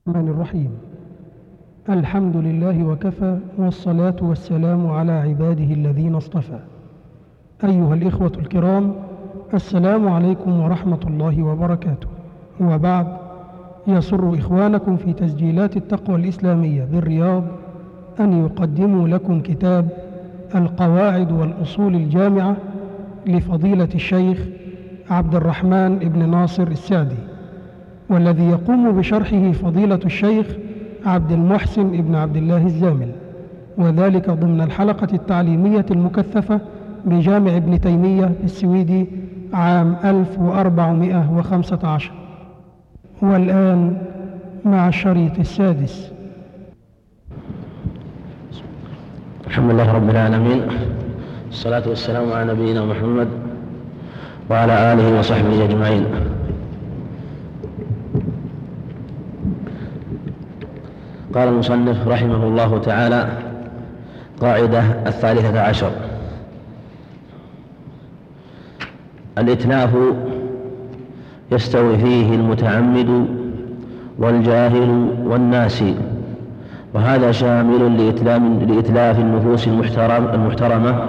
الرحمن الرحيم. الحمد لله وكفى، والصلاة والسلام على عباده الذين اصطفى. أيها الإخوة الكرام، السلام عليكم ورحمة الله وبركاته. وبعد، يسر إخوانكم في تسجيلات التقوى الإسلامية بالرياض أن يقدموا لكم كتاب القواعد والأصول الجامعة لفضيلة الشيخ عبد الرحمن بن ناصر السعدي، والذي يقوم بشرحه فضيلة الشيخ عبد المحسن بن عبد الله الزامل، وذلك ضمن الحلقة التعليمية المكثفة بجامع ابن تيمية السويدي عام 1415. والآن مع الشريط السادس. الحمد لله رب العالمين، الصلاة والسلام على نبينا محمد وعلى آله وصحبه أجمعين. قال المصنف رحمه الله تعالى: قاعدة 13: الإتلاف يستوي فيه المتعمد والجاهل والناسي، وهذا شامل لإتلاف النفوس المحترمة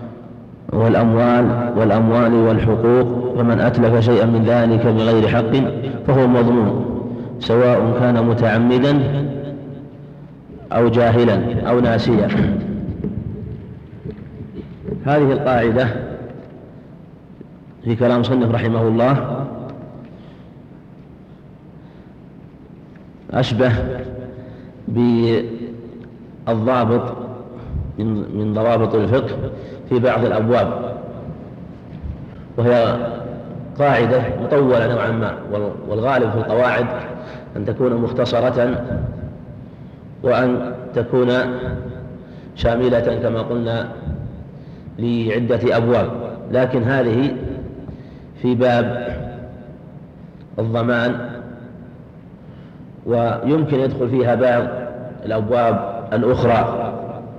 والأموال والحقوق، فمن أتلف شيئا من ذلك بغير حق فهو مضمون، سواء كان متعمدا أو جاهلا أو ناسيا. هذه القاعدة في كلام صنف رحمه الله أشبه بالضابط من ضوابط الفقه في بعض الأبواب، وهي قاعدة مطولة نوعا ما، والغالب في القواعد أن تكون مختصرة وأن تكون شاملة كما قلنا لعدة أبواب، لكن هذه في باب الضمان، ويمكن يدخل فيها بعض الأبواب الأخرى،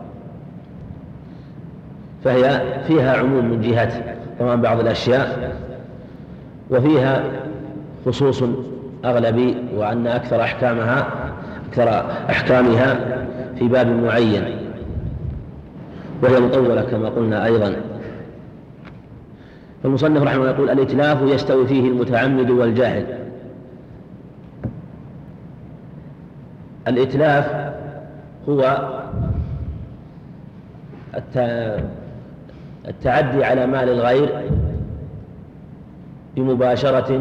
فهي فيها عموم من جهة طبعا بعض الأشياء، وفيها خصوص أغلبي، وأن أكثر أحكامها في باب معين، وهي مطولة كما قلنا أيضا. فالمصنف رحمه الله يقول: الإتلاف يستوي فيه المتعمد والجاهل. الإتلاف هو التعدي على مال الغير بمباشرة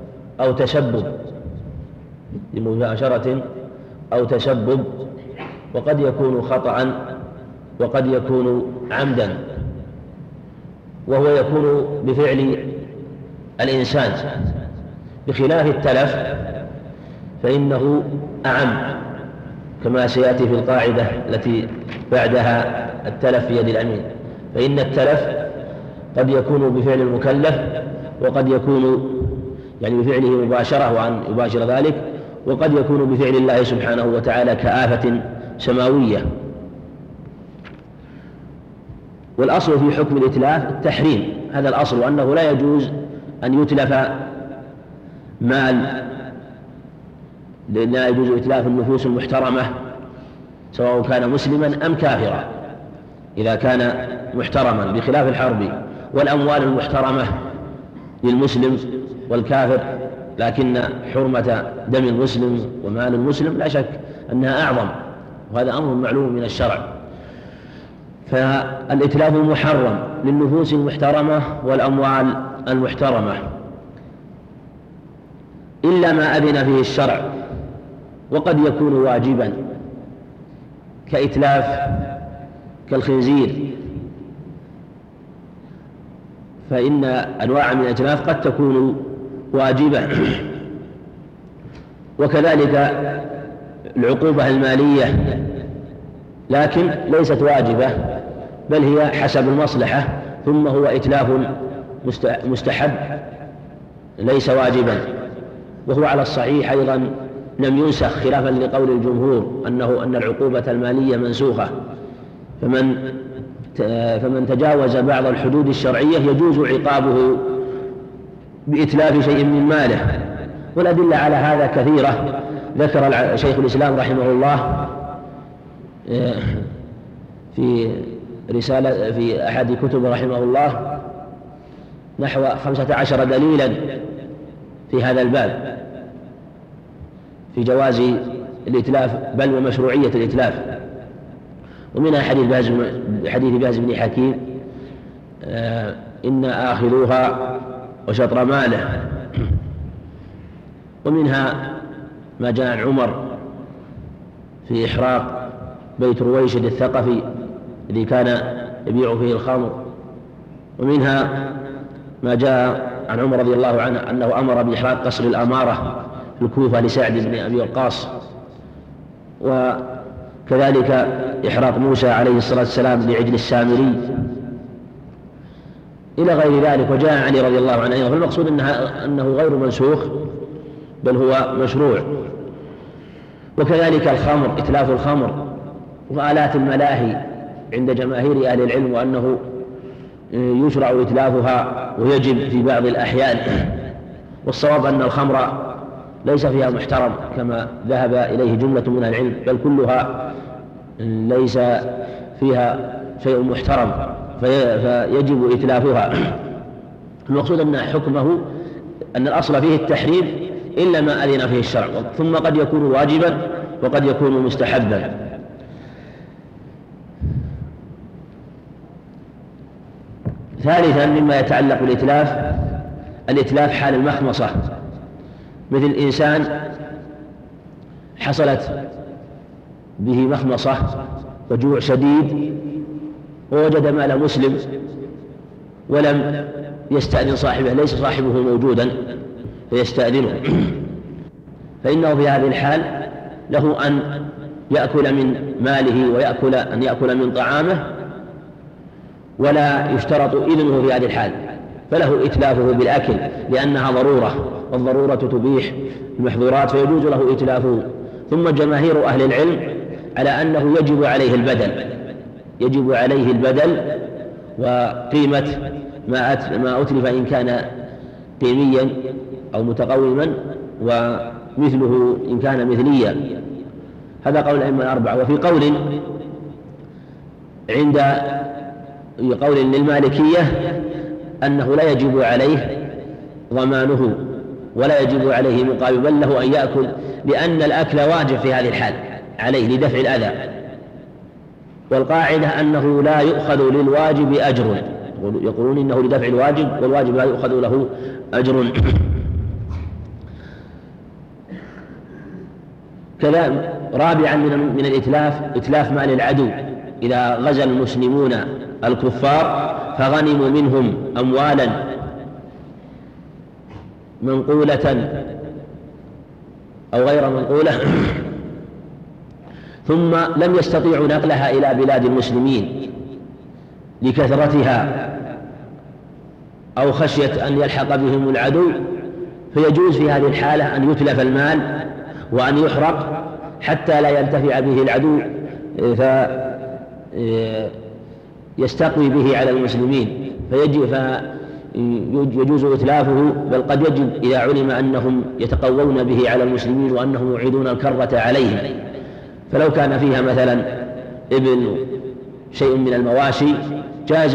أو تسبب، وقد يكون خطأ وقد يكون عمدا، وهو يكون بفعل الإنسان، بخلاف التلف فإنه أعم، كما سيأتي في القاعدة التي بعدها: التلف في يد الأمين. فإن التلف قد يكون بفعل المكلف، وقد يكون بفعله مباشرة وأن يباشر ذلك، وقد يكون بفعل الله سبحانه وتعالى كآفة سماوية. والأصل في حكم الإتلاف التحريم، هذا الأصل، وأنه لا يجوز أن يتلف مال، لا يجوز إتلاف النفوس المحترمة سواء كان مسلما أم كافرا إذا كان محترما، بخلاف الحرب، والأموال المحترمة للمسلم والكافر، لكن حرمة دم المسلم ومال المسلم لا شك أنها أعظم، وهذا أمر معلوم من الشرع. فالإتلاف محرم للنفوس المحترمة والأموال المحترمة إلا ما أذن فيه الشرع، وقد يكون واجبا كالخنزير، فإن أنواع من الإتلاف قد تكون واجبة، وكذلك العقوبة المالية، لكن ليست واجبة، بل هي حسب المصلحة، ثم هو إتلاف مستحب ليس واجبا. وهو على الصحيح أيضا لم ينسخ، خلافا لقول الجمهور أن العقوبة المالية منسوخة، فمن تجاوز بعض الحدود الشرعية يجوز عقابه بإتلاف شيء من ماله، والأدلة على هذا كثيرة، ذكر شيخ الإسلام رحمه الله في رسالة في أحد كتب رحمه الله نحو 15 دليلا في هذا الباب في جواز الإتلاف بل ومشروعية الإتلاف، ومنها حديث باز بن حكيم إن آخذوها وشطر ماله، ومنها ما جاء عن عمر في إحراق بيت رويشد الثقفي الذي كان يبيع فيه الخمر، ومنها ما جاء عن عمر رضي الله عنه أنه أمر بإحراق قصر الأمارة في الكوفة لسعد بن أبي وقاص، وكذلك إحراق موسى عليه الصلاة والسلام لعجل السامري إلى غير ذلك. وجاء علي رضي الله عنه، فالمقصود أنه غير منسوخ بل هو مشروع. وكذلك الخمر، إتلاف الخمر وآلات الملاهي عند جماهير أهل العلم، وأنه يشرع إتلافها ويجب في بعض الأحيان، والصواب أن الخمر ليس فيها محترم كما ذهب إليه جملة من العلم، بل كلها ليس فيها شيء محترم فيجب إتلافها. المقصود أن حكمه أن الأصل فيه التحريم إلا ما أذن فيه الشرع، ثم قد يكون واجبا وقد يكون مستحبا. ثالثا مما يتعلق بالإتلاف الإتلاف حال المخمصة، مثل إنسان حصلت به مخمصة وجوع شديد ووجد مال مسلم ولم يستأذن صاحبه، ليس صاحبه موجودا فيستأذنه، فإنه في هذه الحال له أن يأكل من ماله وأن يأكل من طعامه، ولا يشترط إذنه في هذه الحال، فله إتلافه بالأكل لأنها ضرورة، والضرورة تبيح المحظورات فيجوز له إتلافه. ثم جماهير أهل العلم على أنه يجب عليه البدل وقيمة ما أتلف إن كان قيميا أو متقوما، ومثله إن كان مثليا. هذا قول الأئمة الأربعة. وفي قول للمالكية أنه لا يجب عليه ضمانه ولا يجب عليه مقابل، بل له أن يأكل، لأن الأكل واجب في هذه الحال عليه لدفع الأذى. والقاعدة أنه لا يؤخذ للواجب أجر، يقولون إنه لدفع الواجب والواجب لا يؤخذ له أجر. كذا رابعا من الإتلاف إتلاف مال العدو، إذا غزا المسلمون الكفار فغنموا منهم أموالا منقولة أو غير منقولة ثم لم يستطيعوا نقلها إلى بلاد المسلمين لكثرتها أو خشية أن يلحق بهم العدو، فيجوز في هذه الحالة أن يتلف المال وأن يحرق حتى لا ينتفع به العدو فيستقوي به على المسلمين، فيجوز إتلافه، بل قد يجب إذا علم أنهم يتقوون به على المسلمين وأنهم يعيدون الكرة عليهم. فلو كان فيها مثلا ابل شيء من المواشي جاز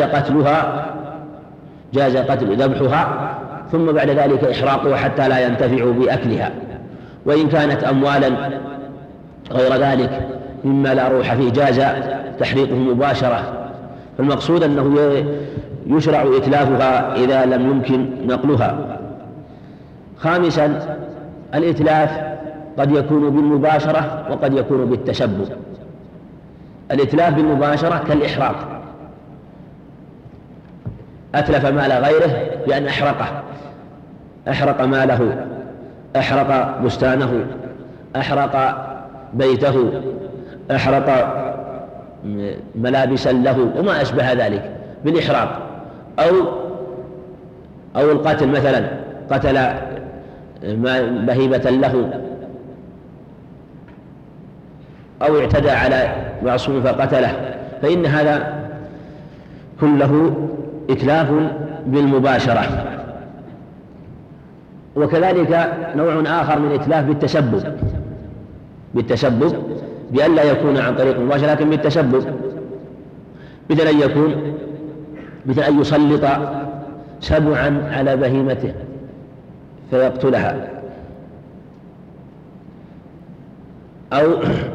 قتل ذبحها ثم بعد ذلك إحراقها حتى لا ينتفعوا بأكلها. وإن كانت أموالا غير ذلك مما لا روح فيه جاز تحريقه مباشرة. فالمقصود أنه يشرع إتلافها إذا لم يمكن نقلها. خامسا الإتلاف قد يكون بالمباشرة وقد يكون بالتشبه. الإتلاف بالمباشرة كالإحراق، أتلف مال غيره بأن أحرق ماله، أحرق بستانه، أحرق بيته، أحرق ملابسا له وما أشبه ذلك بالإحراق. أو القتل مثلا، قتل بهيمة له أو اعتدى على معصوم فقتله، فإن هذا كله إتلاف بالمباشرة. وكذلك نوع آخر من إتلاف بالتسبب، بالتسبب بأن لا يكون عن طريق المباشرة لكن بالتسبب، مثل أن يسلط سبعا على بهيمته فيقتلها، أو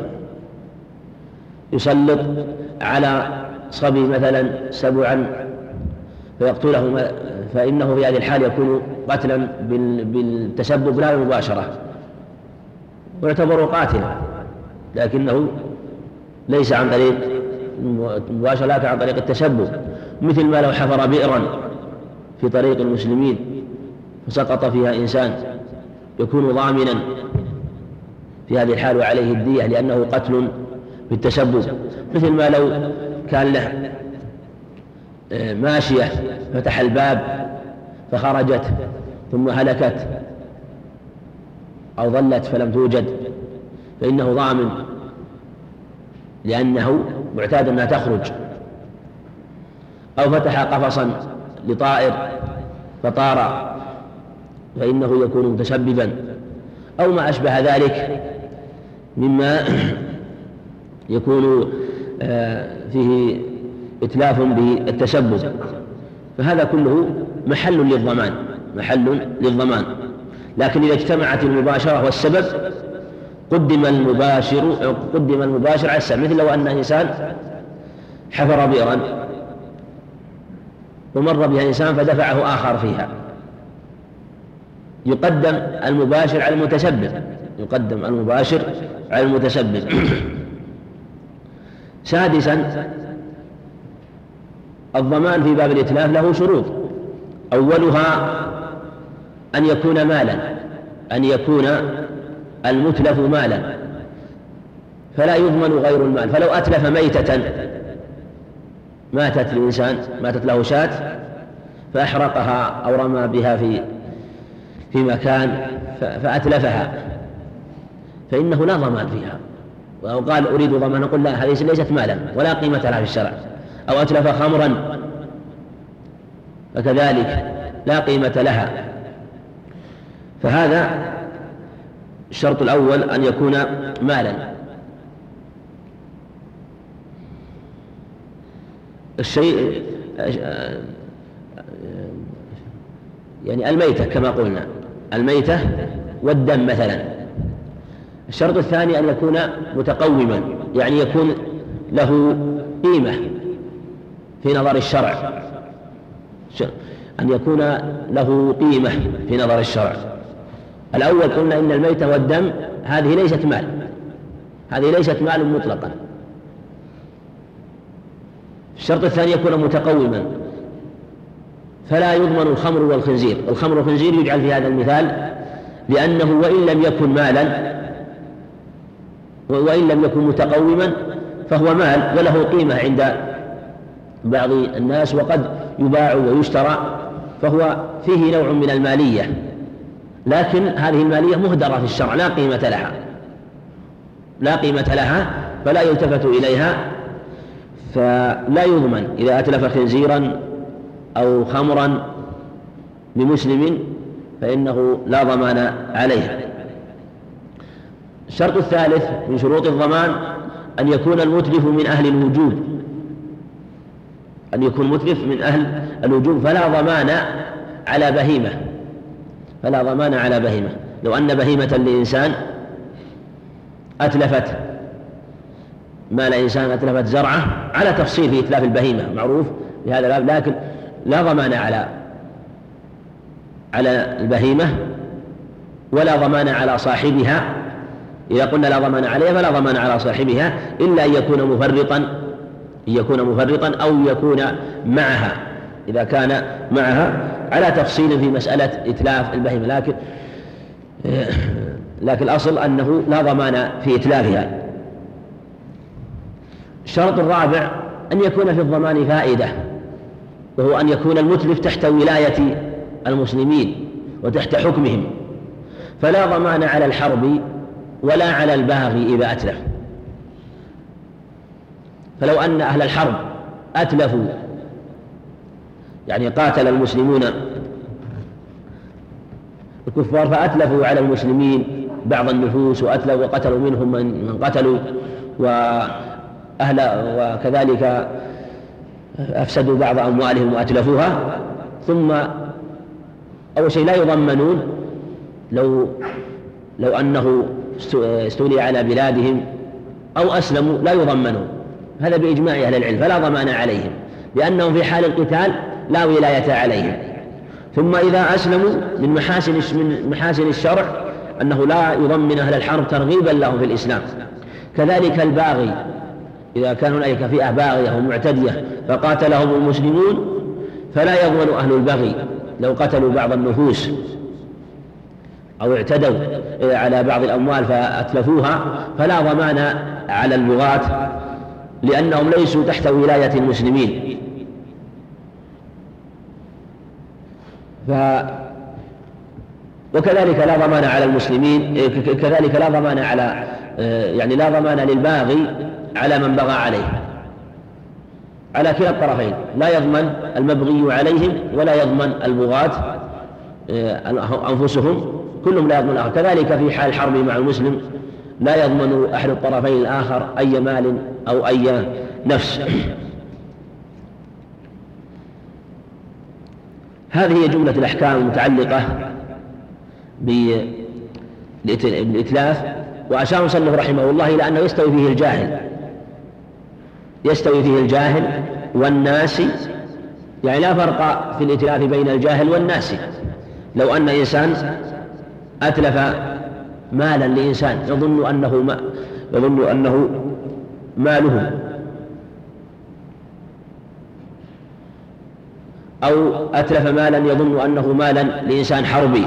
يسلط على صبي مثلا سبعا فيقتله، فإنه في هذه الحال يكون قتلا بالتسبب لا بالمباشرة، ويعتبر قاتلا لكنه ليس عن طريق المباشرة لكن عن طريق التسبب. مثل ما لو حفر بئرا في طريق المسلمين فسقط فيها إنسان يكون ضامنا في هذه الحال وعليه الدية لأنه قتل بالتسبب. مثل ما لو كان له ماشية فتح الباب فخرجت ثم هلكت أو ظلت فلم توجد فإنه ضامن لأنه معتاد أنها تخرج، أو فتح قفصا لطائر فطار فإنه يكون متسببا، أو ما أشبه ذلك مما يكون فيه إتلاف بالتسبب، فهذا كله محل للضمان. لكن إذا اجتمعت المباشرة والسبب قدم المباشر على السبب. مثل لو أن إنسان حفر بئرا ومر بها إنسان فدفعه آخر فيها، يقدم المباشر على المتسبب. سادسا الضمان في باب الإتلاف له شروط، أولها أن يكون مالا، أن يكون المتلف مالا فلا يضمن غير المال. فلو أتلف ميتة ماتت له شاة فأحرقها أو رمى بها في مكان فأتلفها فإنه لا ضمان فيها، أو قال أريد ضمان نقول لا، هذه ليست مالا ولا قيمة لها في الشرع. أو أتلف خمرا فكذلك لا قيمة لها. فهذا الشرط الأول أن يكون مالا. الشيء يعني الميتة كما قلنا، الميتة والدم مثلا. الشرط الثاني أن يكون متقوما، يعني يكون له قيمة في نظر الشرع، أن يكون له قيمة في نظر الشرع. الأول قلنا إن الميتة والدم هذه ليست مال مطلقا. الشرط الثاني يكون متقوما، فلا يضمن الخمر والخنزير. الخمر والخنزير يجعل في هذا المثال لأنه وإن لم يكن مالا وإن لم يكن متقوما فهو مال وله قيمة عند بعض الناس وقد يباع ويشترى، فهو فيه نوع من المالية، لكن هذه المالية مهدرة في الشرع لا قيمة لها فلا يلتفت إليها، فلا يضمن إذا أتلف خنزيرا أو خمرا لمسلم فإنه لا ضمان عليها. الشرط الثالث من شروط الضمان أن يكون المتلف من أهل الوجوب، فلا ضمان على بهيمة. لو أن بهيمة لإنسان أتلفت مال إنسان، أتلفت زرعه، على تفصيل في إتلاف البهيمة معروف بهذا الباب، لكن لا ضمان على البهيمة ولا ضمان على صاحبها. إذا قلنا لا ضمان عليها فلا ضمان على صاحبها إلا أن يكون مفرطا أو يكون معها، إذا كان معها على تفصيل في مسألة إتلاف البهيمة، لكن الأصل أنه لا ضمان في إتلافها. الشرط الرابع أن يكون في الضمان فائدة، وهو أن يكون المتلف تحت ولاية المسلمين وتحت حكمهم، فلا ضمان على الحرب ولا على الباغي إذا أتلف. فلو أن أهل الحرب أتلفوا، يعني قاتل المسلمون الكفار فأتلفوا على المسلمين بعض النفوس وقتلوا منهم من قتلوا وكذلك أفسدوا بعض أموالهم وأتلفوها، ثم أول شيء لا يضمنون لو أنه استولي على بلادهم أو أسلموا لا يضمنون، هذا بإجماع أهل العلم، فلا ضمان عليهم لأنهم في حال القتال لا ولاية عليهم. ثم إذا أسلموا من محاسن الشرع أنه لا يضمن أهل الحرب ترغيبا لهم في الإسلام. كذلك الباغي، إذا كان هناك فئة باغية ومعتدية فقاتلهم المسلمون فلا يضمن أهل البغي لو قتلوا بعض النفوس أو اعتدوا على بعض الأموال فأتلفوها، فلا ضمان على البغاة لأنهم ليسوا تحت ولاية المسلمين. وكذلك لا ضمان على المسلمين، كذلك لا ضمان على لا ضمان للباغي على من بغى عليه، على كلا الطرفين، لا يضمن المبغي عليهم ولا يضمن البغاة أنفسهم، كلهم لا يضمن الآخر. كذلك في حال الحرب مع المسلم لا يضمن أحد الطرفين الآخر أي مال أو أي نفس. هذه هي جملة الأحكام المتعلقة بالإتلاف. وأشار المصنف رحمه الله إلى أنه يستوي فيه الجاهل والناسي، يعني لا فرق في الإتلاف بين الجاهل والناسي. لو أن إنسان أتلف مالا لإنسان يظن أنه ماله، أو أتلف مالا يظن أنه مالا لإنسان حربي،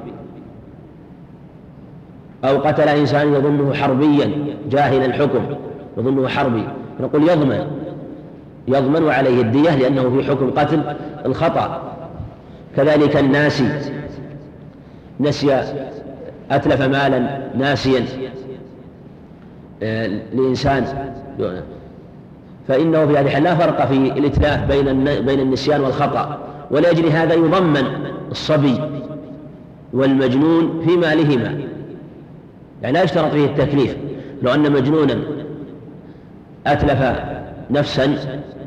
أو قتل إنسان يظنه حربيا جاهل الحكم يظنه حربي، نقول يضمن عليه الدية لأنه في حكم قتل الخطأ. كذلك الناسي أتلف مالا ناسيا لإنسان، فإنه في هذه الحال لا فرق في الإتلاف بين النسيان والخطأ، ولأجل هذا يضمن الصبي والمجنون في مالهما، يعني لا يشترط فيه التكليف. لو أن مجنونا أتلف نفسا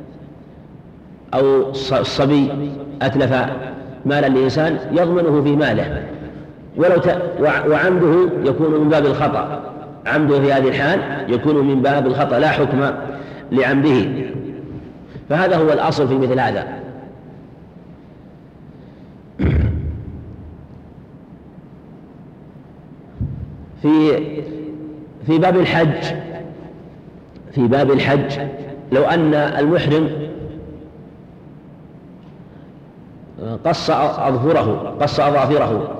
أو الصبي أتلف مالا لإنسان يضمنه في ماله، وعمده يكون من باب الخطأ، عمده في هذه الحال يكون من باب الخطأ لا حكم لعمده. فهذا هو الأصل في مثل هذا. في باب الحج لو أن المحرم قص أظافره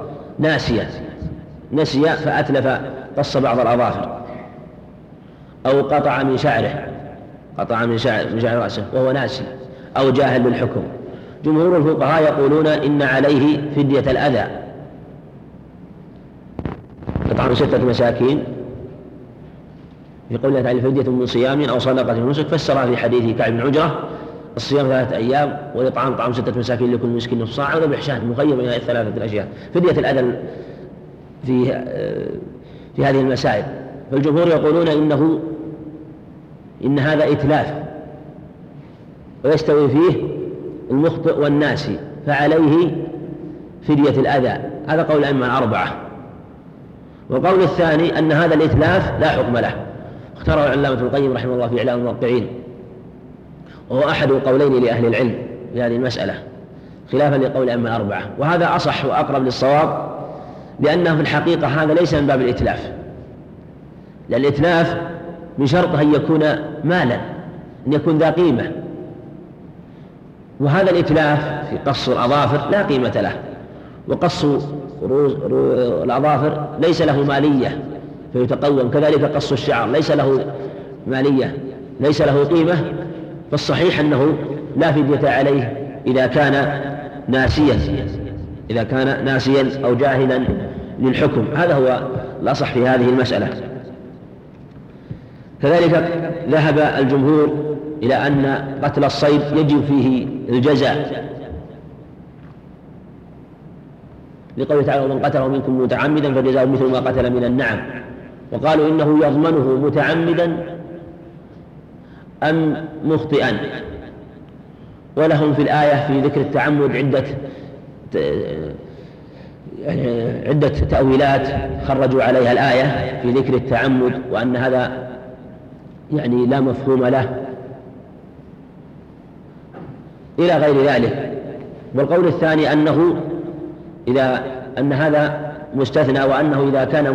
نسي فأتلف قص بعض الأظافر، أو قطع من شعر رأسه وهو ناسي أو جاهل بالحكم، جمهور الفقهاء يقولون إن عليه فدية الأذى، إطعام 6 مساكين، في قوله تعالى فدية من صيام أو صدقة من نسك، فسرها في حديث كعب بن عجرة الصيام 3 أيام والإطعام طعام 6 مساكين لكل مسكين نصف صاع، وذبح شاة مخير من 3 الأشياء. فدية الأذى في هذه المسائل، فالجمهور يقولون إن هذا إتلاف ويستوي فيه المخطئ والناسي، فعليه فدية الأذى. هذا قول الأئمة الأربعة. وقول الثاني أن هذا الإتلاف لا حكم له، اختاره العلامة ابن القيم رحمه الله في إعلام الموقعين، وهو أحد قولين لأهل العلم في هذه المسألة خلافا لقول الأئمة الأربعة، وهذا أصح وأقرب للصواب، لأنه في الحقيقة هذا ليس من باب الإتلاف، لأن الإتلاف من شرطه أن يكون مالا، أن يكون ذا قيمة، وهذا الإتلاف في قص الأظافر لا قيمة له، وقص الأظافر ليس له مالية فيتقوم، كذلك قص الشعر ليس له مالية ليس له قيمة، فالصحيح أنه لا فدية عليه إذا كان ناسيا أو جاهلا للحكم. هذا هو الأصح في هذه المسألة. كذلك ذهب الجمهور إلى أن قتل الصيد يجب فيه الجزاء، لقوله تعالى ومن قتله منكم متعمدا فجزاؤه مثل ما قتل من النعم. وقالوا إنه يضمنه متعمدا أم مخطئا. ولهم في الآية في ذكر التعمد عدة تأويلات خرجوا عليها الآية في ذكر التعمد، وأن هذا يعني لا مفهوم له إلى غير ذلك. والقول الثاني أن هذا مستثنى، وأنه إذا كان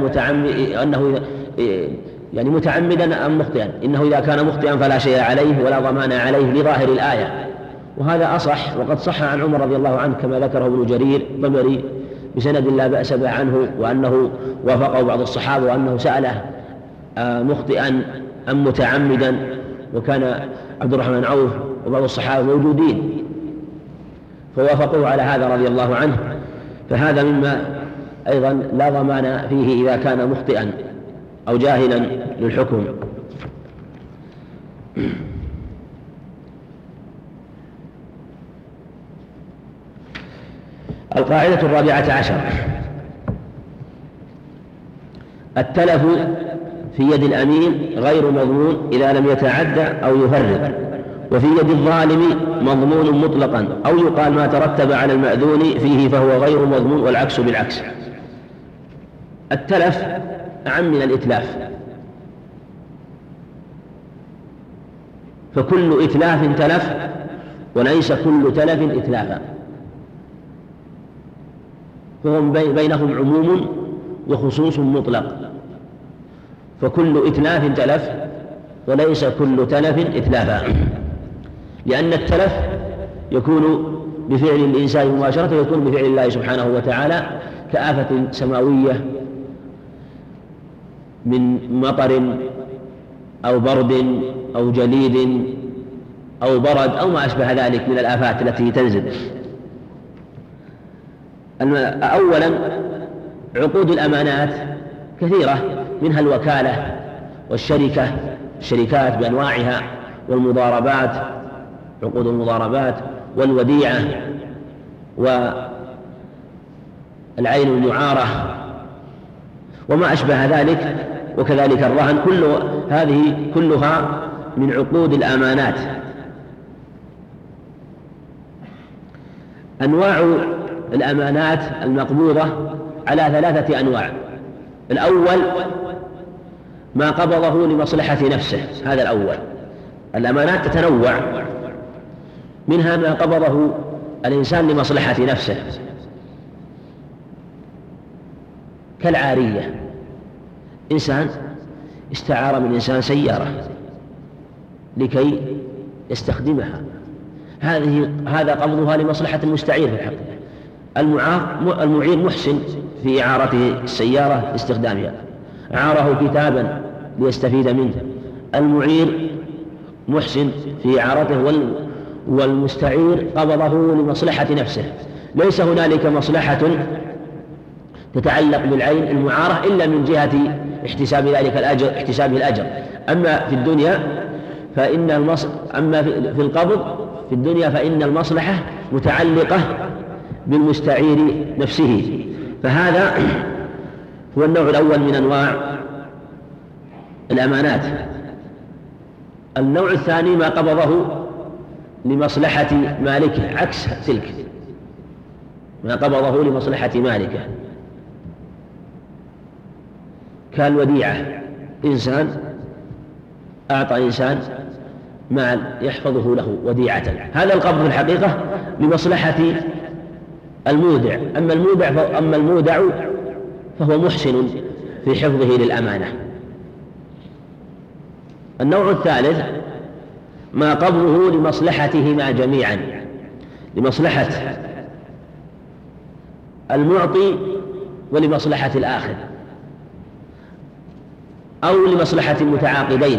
متعمدا أم مخطئا، إنه إذا كان مخطئا فلا شيء عليه ولا ضمان عليه لظاهر الآية، وهذا أصح. وقد صح عن عمر رضي الله عنه كما ذكره ابن جرير الطبري بسند لا بأس به عنه، وأنه وافقه بعض الصحابة وأنه سأله مخطئا أم متعمدا، وكان عبد الرحمن بن عوف وبعض الصحابة موجودين فوافقوه على هذا رضي الله عنه. فهذا مما أيضا لا ضمان فيه إذا كان مخطئا أو جاهلا للحكم. القاعدة 14: التلف في يد الأمين غير مضمون إذا لم يتعدى أو يفرط، وفي يد الظالم مضمون مطلقا، أو يقال ما ترتب على المأذون فيه فهو غير مضمون، والعكس بالعكس. التلف أعم من الإتلاف، فكل إتلاف تلف وليس كل تلف إتلافا، فهم بينهم عموم وخصوص مطلق، فكل إتلاف تلف وليس كل تلف إتلافا، لأن التلف يكون بفعل الإنسان مباشرة ويكون بفعل الله سبحانه وتعالى، كآفة سماوية من مطر أو برد أو جليد أو برد أو ما أشبه ذلك من الآفات التي تنزل. أولا عقود الأمانات كثيرة، منها الوكالة والشركات بأنواعها، والمضاربات، عقود المضاربات، والوديعة، والعين المعارة وما أشبه ذلك، وكذلك الرهن. هذه كلها من عقود الأمانات. أنواع الأمانات المقبوضة على 3 أنواع. الأول ما قبضه لمصلحة نفسه، هذا الأول. الأمانات تتنوع، منها ما قبضه الإنسان لمصلحة نفسه كالعارية، إنسان استعار من إنسان سيارة لكي يستخدمها، هذا قبضها لمصلحة المستعير في الحقيقة. المعير محسن في إعارته السيارة لاستخدامها، أعاره كتابا ليستفيد منه، المعير محسن في إعارته، والمستعير قبضه لمصلحة نفسه. ليس هنالك مصلحة تتعلق بالعين المعارة إلا من جهة احتساب الأجر. أما في الدنيا في القبض في الدنيا فإن المصلحة متعلقة بالمستعير نفسه. فهذا هو النوع الأول من أنواع الأمانات. النوع الثاني ما قبضه لمصلحة مالكه، عكس تلك، ما قبضه لمصلحة مالكه كالوديعة، إنسان أعطى إنسان مال يحفظه له وديعة، هذا القبض في الحقيقة لمصلحة المودع. أما المودع فهو محسن في حفظه للأمانة. النوع الثالث ما قبضه لمصلحتهما جميعا، لمصلحة المعطي ولمصلحة الآخر، أو لمصلحة المتعاقدين،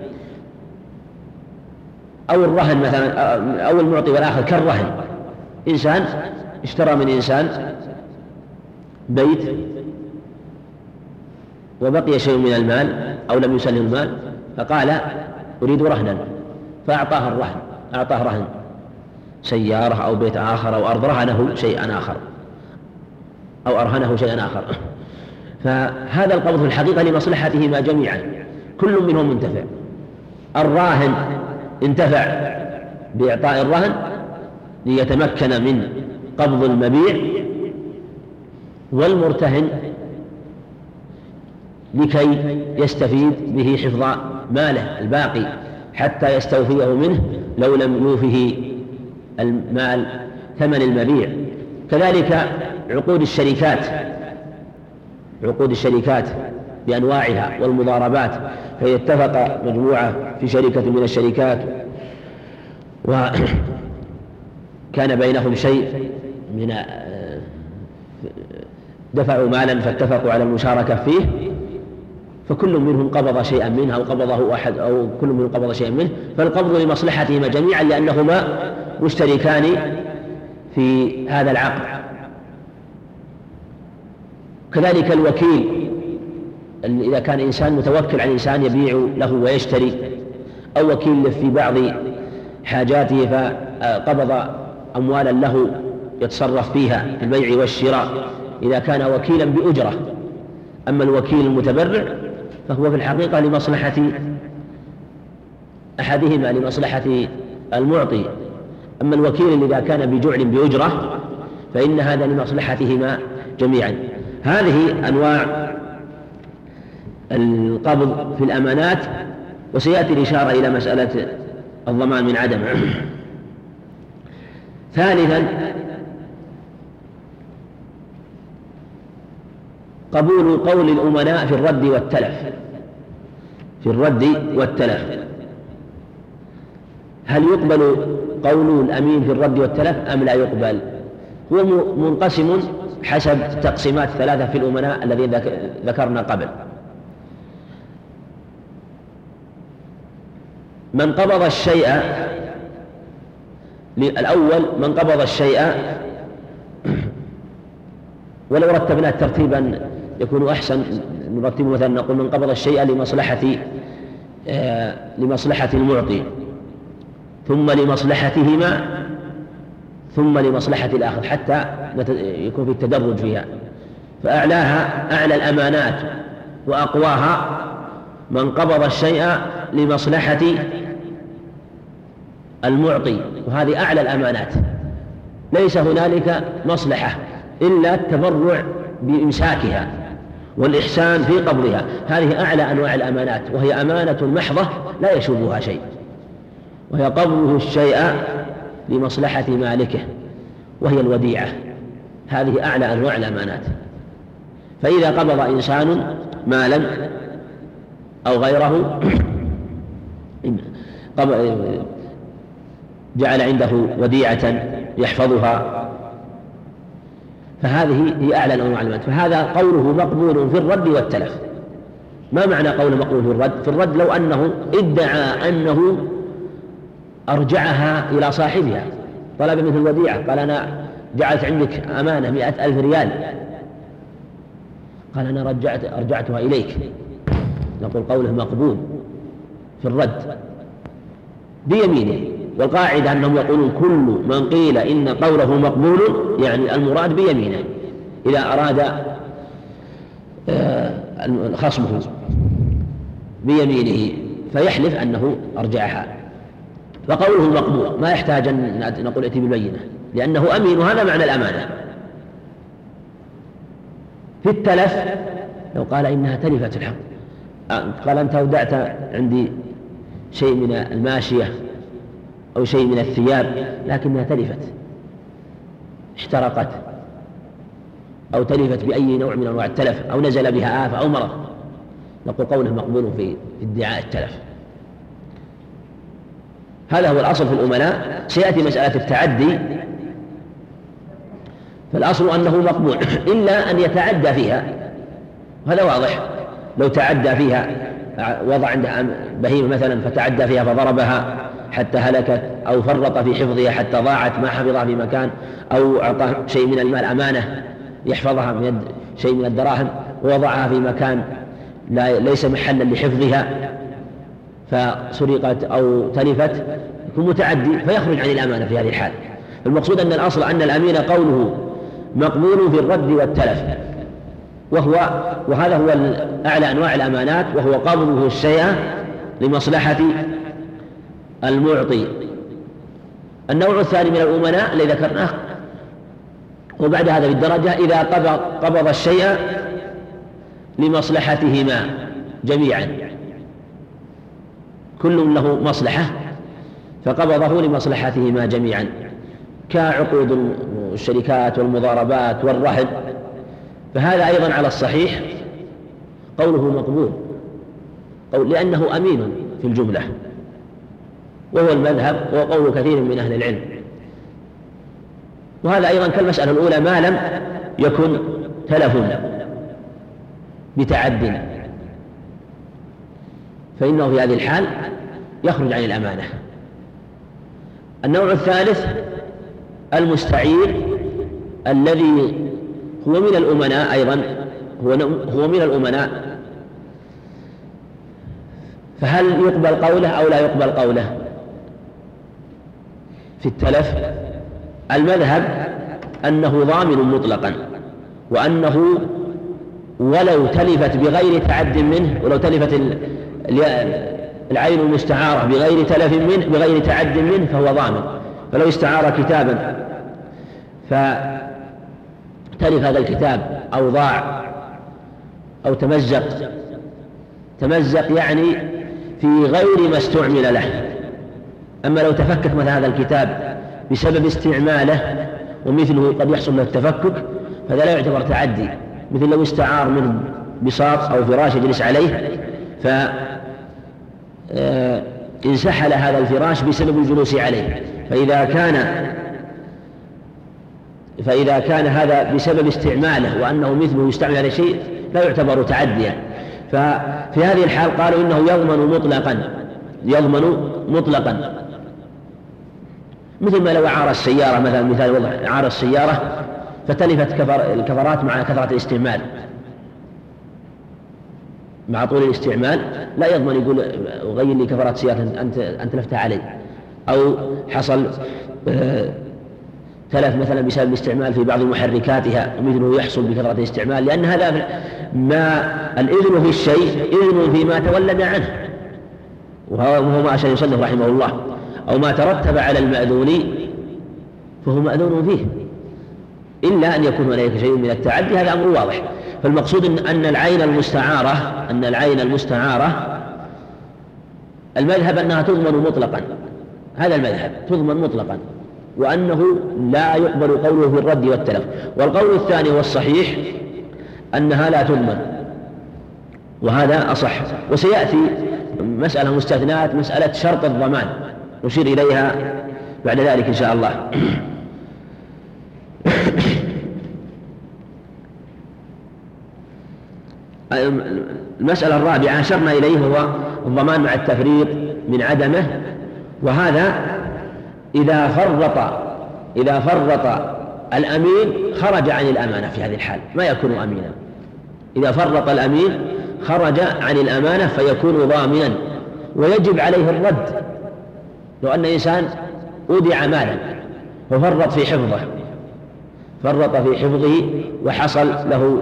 أو الرهن مثلا، أو المعطي والآخر كالرهن. إنسان اشترى من إنسان بيت وبقي شيء من المال أو لم يسلم المال، فقال أريد رهنا، فأعطاه الرهن، أعطاه رهن سيارة أو بيت آخر أو أرض، رهنه شيئا آخر. أو أرهنه شيئا آخر. فهذا القبض في الحقيقة لمصلحتهما جميعا، كل منهم منتفع. الراهن انتفع بإعطاء الرهن ليتمكن من قبض المبيع، والمرتهن لكي يستفيد به حفظ ماله الباقي حتى يستوفيه منه لو لم يوفه المال ثمن المبيع. كذلك عقود الشركات بأنواعها والمضاربات، فإذا اتفق مجموعة في شركة من الشركات وكان بينهم شيء من دفعوا مالا فاتفقوا على المشاركة فيه، فكل منهم قبض شيئا منه أو قبضه أحد أو كل منهم قبض شيئا منه، فالقبض لمصلحتهما جميعا لأنهما مشتركان في هذا العقد. كذلك الوكيل، إذا كان إنسان متوكل على إنسان يبيع له ويشتري، أو وكيل في بعض حاجاته فقبض أموالا له يتصرف فيها في البيع والشراء، إذا كان وكيلا بأجرة. أما الوكيل المتبرع فهو في الحقيقة لمصلحة أحدهما، لمصلحة المعطي. أما الوكيل إذا كان بجعل بأجرة فإن هذا لمصلحتهما جميعا. هذه أنواع القبض في الأمانات، وسيأتي الإشارة إلى مسألة الضمان من عدم. ثالثا قبول قول الأمناء في الرد والتلف. هل يقبل قول الأمين في الرد والتلف أم لا يقبل؟ هو منقسم حسب تقسيمات ثلاثة في الأمناء الذي ذكرنا قبل. من قبض الشيء الأول، من قبض الشيء، ولو رتبنا ترتيبا يكون أحسن، نرتبه مثلا نقول من قبض الشيء لمصلحة المعطي، ثم لمصلحتهما، ثم لمصلحة الآخر، حتى يكون في التدرج فيها. فأعلاها أعلى الأمانات وأقواها من قبض الشيء لمصلحة المعطي، وهذه أعلى الأمانات. ليس هنالك مصلحة إلا التبرع بإمساكها والإحسان في قبضها. هذه أعلى أنواع الأمانات، وهي أمانة محضة لا يشوبها شيء، وهي قبضه الشيء لمصلحة مالكه، وهي الوديعة. هذه أعلى أنواع الأمانات. فإذا قبض إنسان مالا أو غيره جعل عنده وديعة يحفظها، فهذه هي أعلى أنواع الأمانات. فهذا قوله مقبول في الرد والتلف. ما معنى قوله مقبول في الرد؟ في الرد لو أنه ادعى أنه أرجعها إلى صاحبها، طلب منه الوديعة، قال أنا جعلت عندك أمانة 100,000 ريال، قال أنا أرجعتها إليك، نقول قوله مقبول في الرد بيمينه. والقاعدة أنهم يقولون كل من قيل إن قوله مقبول يعني المراد بيمينه، إذا أراد خصمه بيمينه فيحلف أنه أرجعها. فقوله مقبول ما يحتاج أن نقول ائتي بالبينة، لأنه أمين، وهذا معنى الأمانة. في التلف لو قال إنها تلفت الحق، قال أنت أودعت عندي شيء من الماشية أو شيء من الثياب لكنها تلفت، احترقت أو تلفت بأي نوع من أنواع التلف، أو نزل بها آفة أو مرض، نقول قوله مقبول في ادعاء التلف. هذا هو الأصل في الأمناء. سيأتي مسألة التعدي، فالأصل أنه مقبول إلا أن يتعدى فيها، هذا واضح. لو تعدى فيها، وضع عندها بهيمة مثلا فتعدى فيها فضربها حتى هلكت، أو فرط في حفظها حتى ضاعت ما حفظها في مكان، أو أعطى شيء من المال أمانة يحفظها من يد شيء من الدراهم ووضعها في مكان ليس محلا لحفظها فسرقت أو تلفت، يكون متعدي فيخرج عن الأمانة في هذه الحال. المقصود أن الأصل أن الأمين قوله مقبول في الرد والتلف، وهذا هو أعلى أنواع الأمانات، وهو قبضه الشيء لمصلحة المعطي. النوع الثاني من الأمناء الذي ذكرناه وبعد هذا بالدرجة إذا قبض الشيء لمصلحتهما جميعا، كل له مصلحة فقبضه لمصلحتهما جميعا، كعقود الشركات والمضاربات والرهن، فهذا أيضا على الصحيح قوله مقبول، لأنه أمين في الجملة، وهو المذهب وقول كثير من أهل العلم. وهذا أيضا كالمسألة الأولى ما لم يكن تلف بتعد، فإنه في هذه الحال يخرج عن الأمانة. النوع الثالث المستعير الذي هو من الأمناء أيضا، هو من الأمناء، فهل يقبل قوله أو لا يقبل قوله في التلف؟ المذهب أنه ضامن مطلقا، وأنه ولو تلفت بغير تعد منه، ولو تلفت العين المستعارة بغير تلف منه بغير تعد منه فهو ضامن. فلو استعار كتابا فتلف هذا الكتاب أو ضاع أو تمزق يعني في غير ما استعمل له. أما لو تفكك مثل هذا الكتاب بسبب استعماله ومثله قد يحصل له التفكك، فهذا لا يعتبر تعدي، مثل لو استعار منه بساط أو فراش يجلس عليه انسحل هذا الفراش بسبب الجلوس عليه، فإذا كان هذا بسبب استعماله وأنه مثله يستعمل على شيء لا يعتبر تعديا. ففي هذه الحال قالوا إنه يضمن مطلقا، مثل ما لو عار السيارة مثلا، مثال وضع عار السيارة فتلفت الكفرات مع كثرة الاستعمال، مع طول الاستعمال لا يضمن يقول غير لي كفرات سيارة أنت تلفتها علي، أو حصل تلف مثلا بسبب الاستعمال في بعض محركاتها ومثله يحصل بكثرة الاستعمال، لأن هذا ما الإذن في الشيء إذن فيما تولد عنه، وهو ما أشار يصنف رحمه الله، أو ما ترتب على المأذون فهو مأذون فيه، إلا أن يكون هناك شيء من التعدي، هذا أمر واضح. فالمقصود أن العين المستعارة المذهب أنها تضمن مطلقا، هذا المذهب تضمن مطلقا، وأنه لا يقبل قوله في الرد والتلف. والقول الثاني والصحيح أنها لا تضمن، وهذا أصح. وسيأتي مسألة مستثنات، مسألة شرط الضمان نشير إليها بعد ذلك إن شاء الله. المسألة الرابعة أشرنا إليه هو الضمان مع التفريط من عدمه، وهذا إذا فرط الأمين خرج عن الأمانة، في هذه الحال ما يكون أمينا. إذا فرط الأمين خرج عن الأمانة فيكون ضامنا، ويجب عليه الرد. لو أن إنسان أودع مالا وفرط في حفظه وحصل له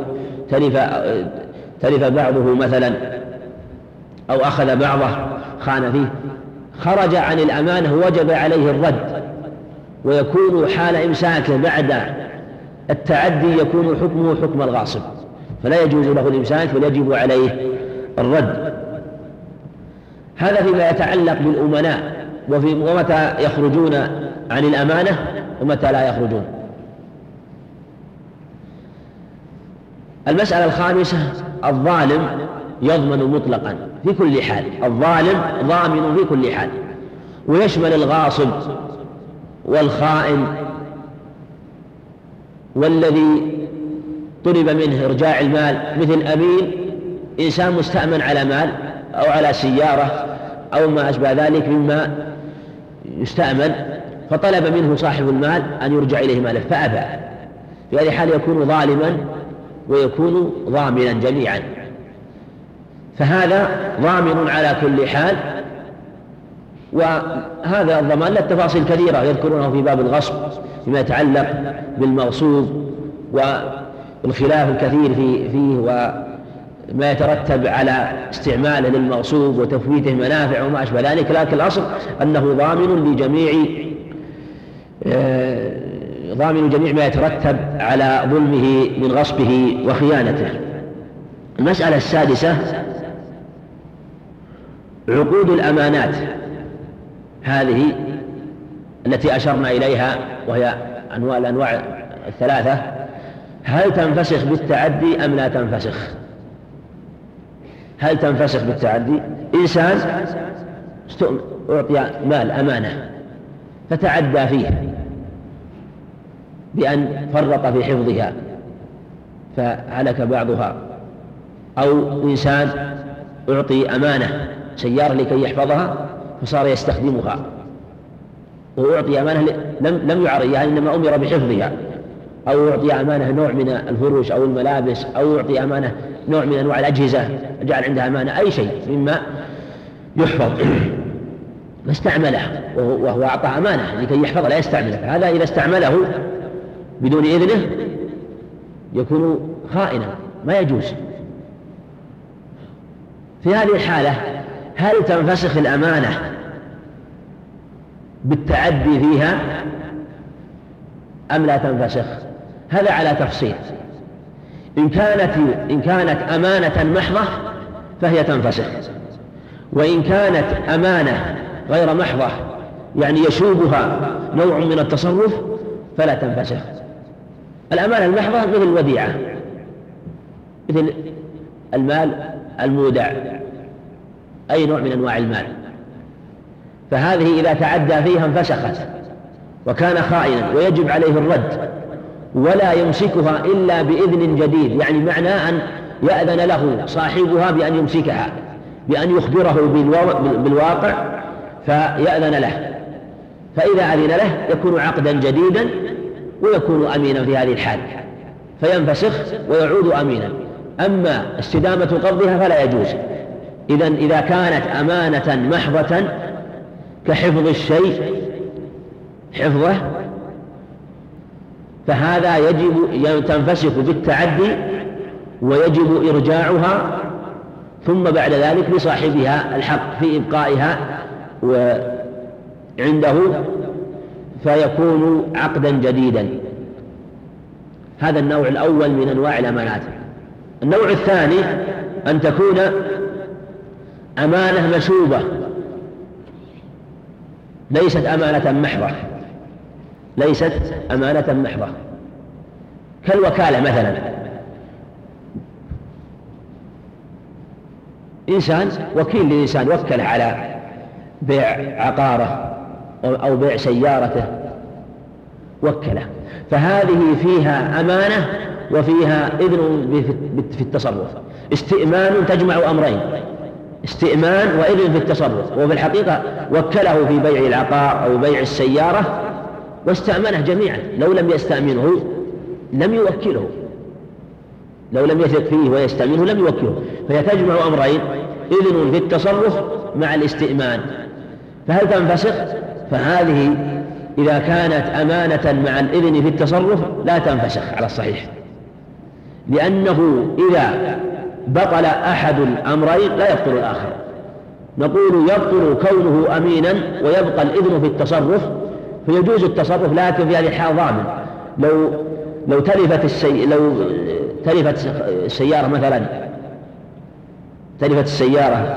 تلف بعضه مثلا أو أخذ بعضه خان فيه، خرج عن الأمانة وجب عليه الرد، ويكون حال إمساكه بعد التعدي يكون حكمه حكم الغاصب، فلا يجوز له الإمساك بل يجب عليه الرد. هذا فيما يتعلق بالأمناء ومتى يخرجون عن الأمانة ومتى لا يخرجون. المسألة الخامسة الظالم يضمن مطلقا في كل حال، الظالم ضامن في كل حال، ويشمل الغاصب والخائن والذي طلب منه إرجاع المال، مثل أمين إنسان مستأمن على مال أو على سيارة أو ما أشبه ذلك مما يستأمن، فطلب منه صاحب المال أن يرجع إليه ماله فأبى، في هذه الحال يكون ظالما ويكون ضامنا جميعا، فهذا ضامن على كل حال. وهذا الضمان له تفاصيل كثيرة يذكرونه في باب الغصب فيما يتعلق بالمغصوب والخلاف الكثير فيه وما يترتب على استعماله للمغصوب وتفويته منافع وما أشبه ذلك، لكن الأصل أنه ضامن جميع ما يترتب على ظلمه من غصبه وخيانته. المسألة السادسة عقود الأمانات، هذه التي أشرنا إليها وهي الأنواع الثلاثة، هل تنفسخ بالتعدي أم لا تنفسخ؟ هل تنفسخ بالتعدي؟ إنسان أعطي مال أمانة فتعدى فيه بأن فرط في حفظها فهلك بعضها، أو إنسان أعطي أمانة سيارة لكي يحفظها فصار يستخدمها، وأعطي أمانة لم يعر إياها إنما أمر بحفظها، أو أعطي أمانة نوع من الفروش أو الملابس، أو أعطي أمانة نوع من أنواع الأجهزة جعل عندها أمانة، أي شيء مما يحفظ فاستعمله وهو أعطى أمانة لكي يحفظ لا يستعمله، هذا إذا استعمله بدون إذنه يكون خائنا ما يجوز. في هذه الحالة هل تنفسخ الأمانة بالتعدي فيها أم لا تنفسخ؟ هذا على تفصيل. إن كانت أمانة محضة فهي تنفسخ، وإن كانت أمانة غير محضة يعني يشوبها نوع من التصرف فلا تنفسخ. الأمانة المحضة مثل الوديعة، مثل المال المودع، أي نوع من أنواع المال، فهذه إذا تعدى فيها انفسخت وكان خائنا ويجب عليه الرد، ولا يمسكها إلا بإذن جديد، يعني معنى أن يأذن له صاحبها بأن يمسكها، بأن يخبره بالواقع فيأذن له، فإذا أذن له يكون عقدا جديدا ويكون أمينا في هذه الحال فينفسخ ويعود أمينا. أما استدامة قبضها فلا يجوز. إذا كانت أمانة محضة كحفظ الشيء حفظه فهذا يجب تنفسخ بالتعدي ويجب إرجاعها، ثم بعد ذلك لصاحبها الحق في إبقائها عنده فيكون عقدا جديدا. هذا النوع الأول من أنواع الأمانات. النوع الثاني أن تكون أمانة مشوبة ليست أمانة محضة، كالوكالة مثلا. إنسان وكيل لإنسان وكل على بيع عقاره أو بيع سيارته وكله، فهذه فيها أمانة وفيها إذن في التصرف. استئمان تجمع أمرين، استئمان وإذن في التصرف، وفي الحقيقة وكله في بيع العقار أو بيع السيارة واستأمنه جميعا، لو لم يستأمنه لم يوكله، لو لم يثق فيه ويستأمنه لم يوكله، فهي تجمع أمرين، إذن في التصرف مع الاستئمان. فهل تنفسخ؟ فهذه إذا كانت أمانة مع الإذن في التصرف لا تنفسخ على الصحيح، لأنه إذا بطل أحد الأمرين لا يبطل الآخر. نقول يبطل كونه أمينا ويبقى الإذن في التصرف، فيجوز التصرف، لكن في هذه الحال ضامن. لو تلفت السيارة مثلا، تلفت السيارة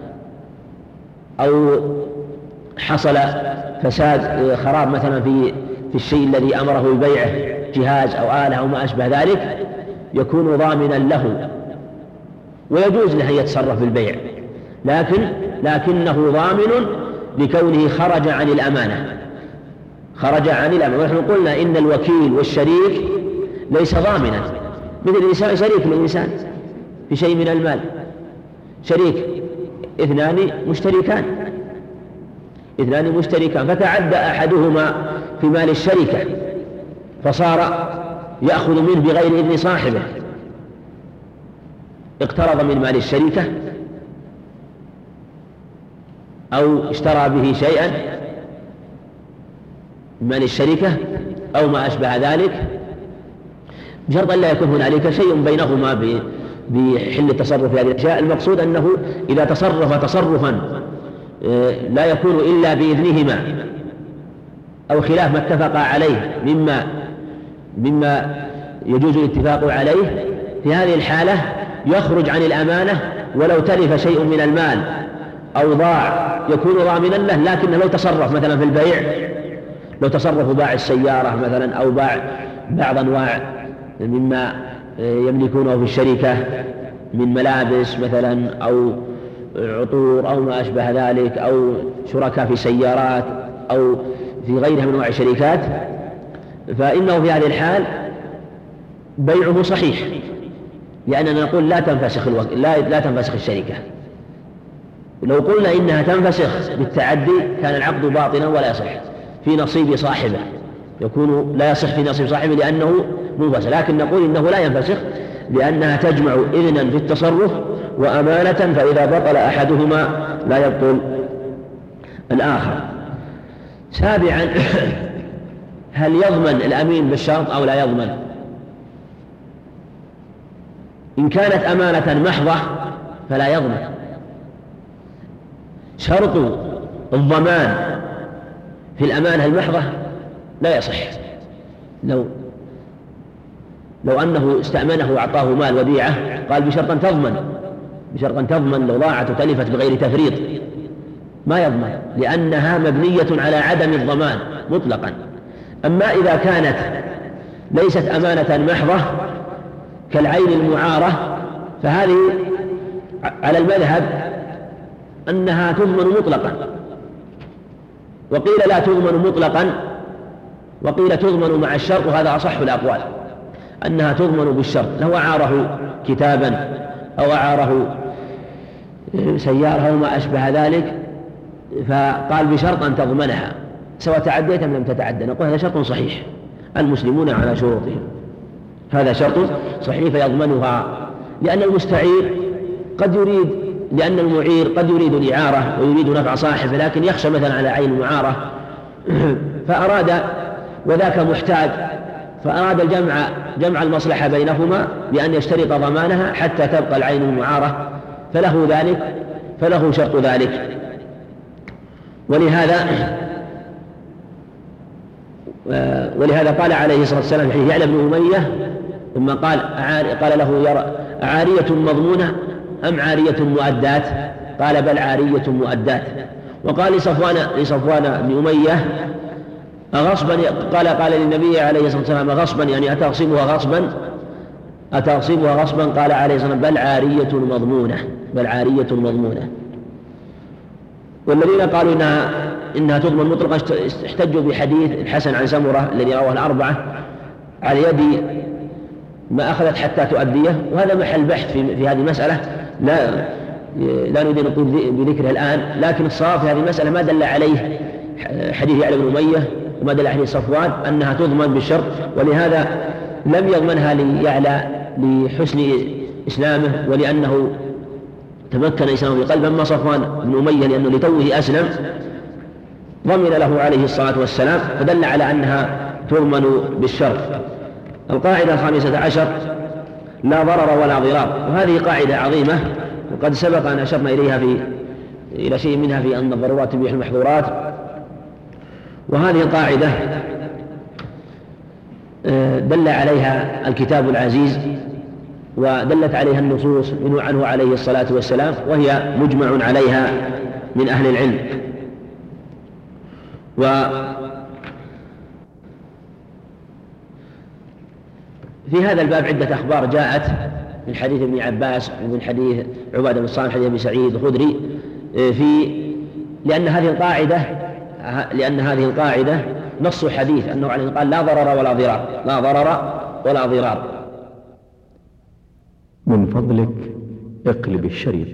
أو حصل فساد خراب مثلا في الشيء الذي أمره ببيعه، جهاز أو آلة أو ما أشبه ذلك، يكون ضامنا له ويجوز له أن يتصرف بالبيع، لكنه ضامن لكونه خرج عن الأمانة. ونحن قلنا إن الوكيل والشريك ليس ضامنا، مثل الإنسان شريك للإنسان في شيء من المال، شريك اثنان مشتركان فتعدى أحدهما في مال الشركة فصار يأخذ منه بغير إذن صاحبه، اقترض من مال الشركة أو اشترى به شيئا من مال الشركة أو ما أشبه ذلك بشرط أن لا يكون هنالك شيء بينهما بحل التصرف في هذه الأشياء. المقصود أنه إذا تصرف تصرفا لا يكون إلا بإذنهما أو خلاف ما اتفقا عليه مما يجوز الاتفاق عليه، في هذه الحالة يخرج عن الأمانة، ولو تلف شيء من المال أو ضاع يكون ضامنا له. لكنه لو تصرف مثلا في البيع، لو تصرف باع السيارة مثلا أو باع بعض أنواع مما يملكونه في الشركة من ملابس مثلا أو عطور أو ما أشبه ذلك، أو شركاء في سيارات أو في غيرها من أنواع الشركات، فإنه في هذه الحال بيعه صحيح، لأننا نقول لا تنفسخ الشركة. لو قلنا إنها تنفسخ بالتعدي كان العقد باطلا ولا يصح في نصيب صاحبه، يكون لا يصح في نصيب صاحبه لأنه منفسخ. لكن نقول إنه لا ينفسخ لأنها تجمع إذنا في التصرف وأمانة، فإذا بطل أحدهما لا يبطل الآخر. سابعا، هل يضمن الأمين بالشرط أو لا يضمن؟ إن كانت أمانة محضة فلا يضمن. شرط الضمان في الأمانة المحضة لا يصح. لو أنه استأمنه وأعطاه مال وديعة قال بشرط أن تضمن لو ضاعت وتلفت بغير تفريط، ما يضمن، لأنها مبنية على عدم الضمان مطلقا. أما إذا كانت ليست أمانة محضة كالعين المعارة فهذه على المذهب أنها تضمن مطلقا، وقيل لا تضمن مطلقا، وقيل تضمن مع الشرط، وهذا أصح الأقوال أنها تضمن بالشرط. لو أعاره كتابا أو أعاره سيارة أو ما أشبه ذلك فقال بشرط أن تضمنها سواء تعديت أم لم تتعدى، نقول هذا شرط صحيح، المسلمون على شروطهم، هذا شرط صحيح فيضمنها. لأن المستعير قد يريد، لأن المعير قد يريد الإعارة ويريد نفع صاحبه، لكن يخشى مثلا على عين المعارة فأراد، وذاك محتاج، فأراد جمع المصلحة بينهما بأن يشترط ضمانها حتى تبقى العين المعارة، فله شرط ذلك. ولهذا قال عليه الصلاة والسلام في يعلى بن أمية ثم قال له يرى عارية مضمونة أم عارية مؤدات؟ قال بل عارية مؤدات. وقال لصفوان بن أمية أغصبا؟ قال للنبي عليه الصلاة والسلام غصبا يعني أتغصبها غصبا؟ قال عليه الصلاة والسلام بل عارية مضمونة. والذين قالوا إنها تضمن مطلقا احتجوا بحديث الحسن عن سمرة الذي رواه الأربعة على يد ما أخذت حتى تؤديه، وهذا محل بحث في هذه المسألة، لا نريد نطيل بذكره الآن، لكن الصواب في هذه المسألة ما دل عليه حديث يعلى بن أمية وما دل عليه صفوان أنها تضمن بالشرط، ولهذا لم يضمنها ليعلى لحسن إسلامه ولأنه تمكن إسلامه في قلبه. أما صفوان بن أمية لأنه لتوه أسلم ضمن له عليه الصلاة والسلام، فدل على أنها تضمن بالشرط. القاعدة 15 لا ضرر ولا ضرار، وهذه قاعدة عظيمة وقد سبق أن أشرنا إلى شيء منها في أن الضرورات تبيح المحظورات. وهذه القاعدة دل عليها الكتاب العزيز ودلت عليها النصوص منه عنه عليه الصلاة والسلام، وهي مجمع عليها من أهل العلم. في هذا الباب عدة أخبار جاءت من حديث ابن عباس ومن حديث عبادة بن الصامت حديث ابن سعيد الخدري لأن هذه القاعدة نص حديث أنه عليه قال لا ضرر ولا ضرار. من فضلك اقلب الشريط.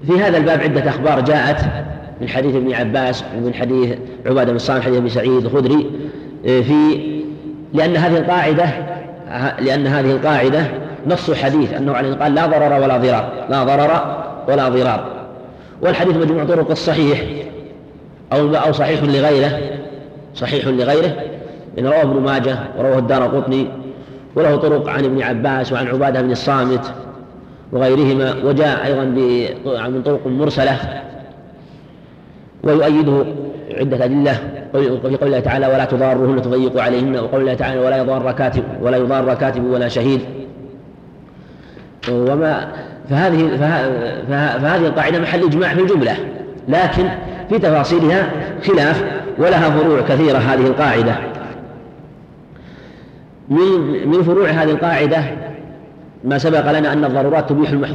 في هذا الباب عدة أخبار جاءت من حديث ابن عباس ومن حديث عبادة بن الصامت حديث أبي سعيد الخدري لأن هذه القاعدة نص حديث أنه عليه قال لا ضرر ولا ضرار، لا ضرر ولا ضرار. والحديث مجموع طرق الصحيح أو صحيح لغيره إن رواه ابن ماجه ورواه الدارقطني وله طرق عن ابن عباس وعن عبادة بن الصامت وغيرهما، وجاء أيضا من طرق مرسلة. ويؤيده عدة أدلة في قول الله تعالى ولا تضاروهن تضيقوا عليهن، وقول الله تعالى ولا يضار كاتب ولا شهيد. فهذه القاعدة محل إجماع في الجملة، لكن في تفاصيلها خلاف ولها فروع كثيرة. هذه القاعدة من فروع هذه القاعدة ما سبق لنا أن الضرورات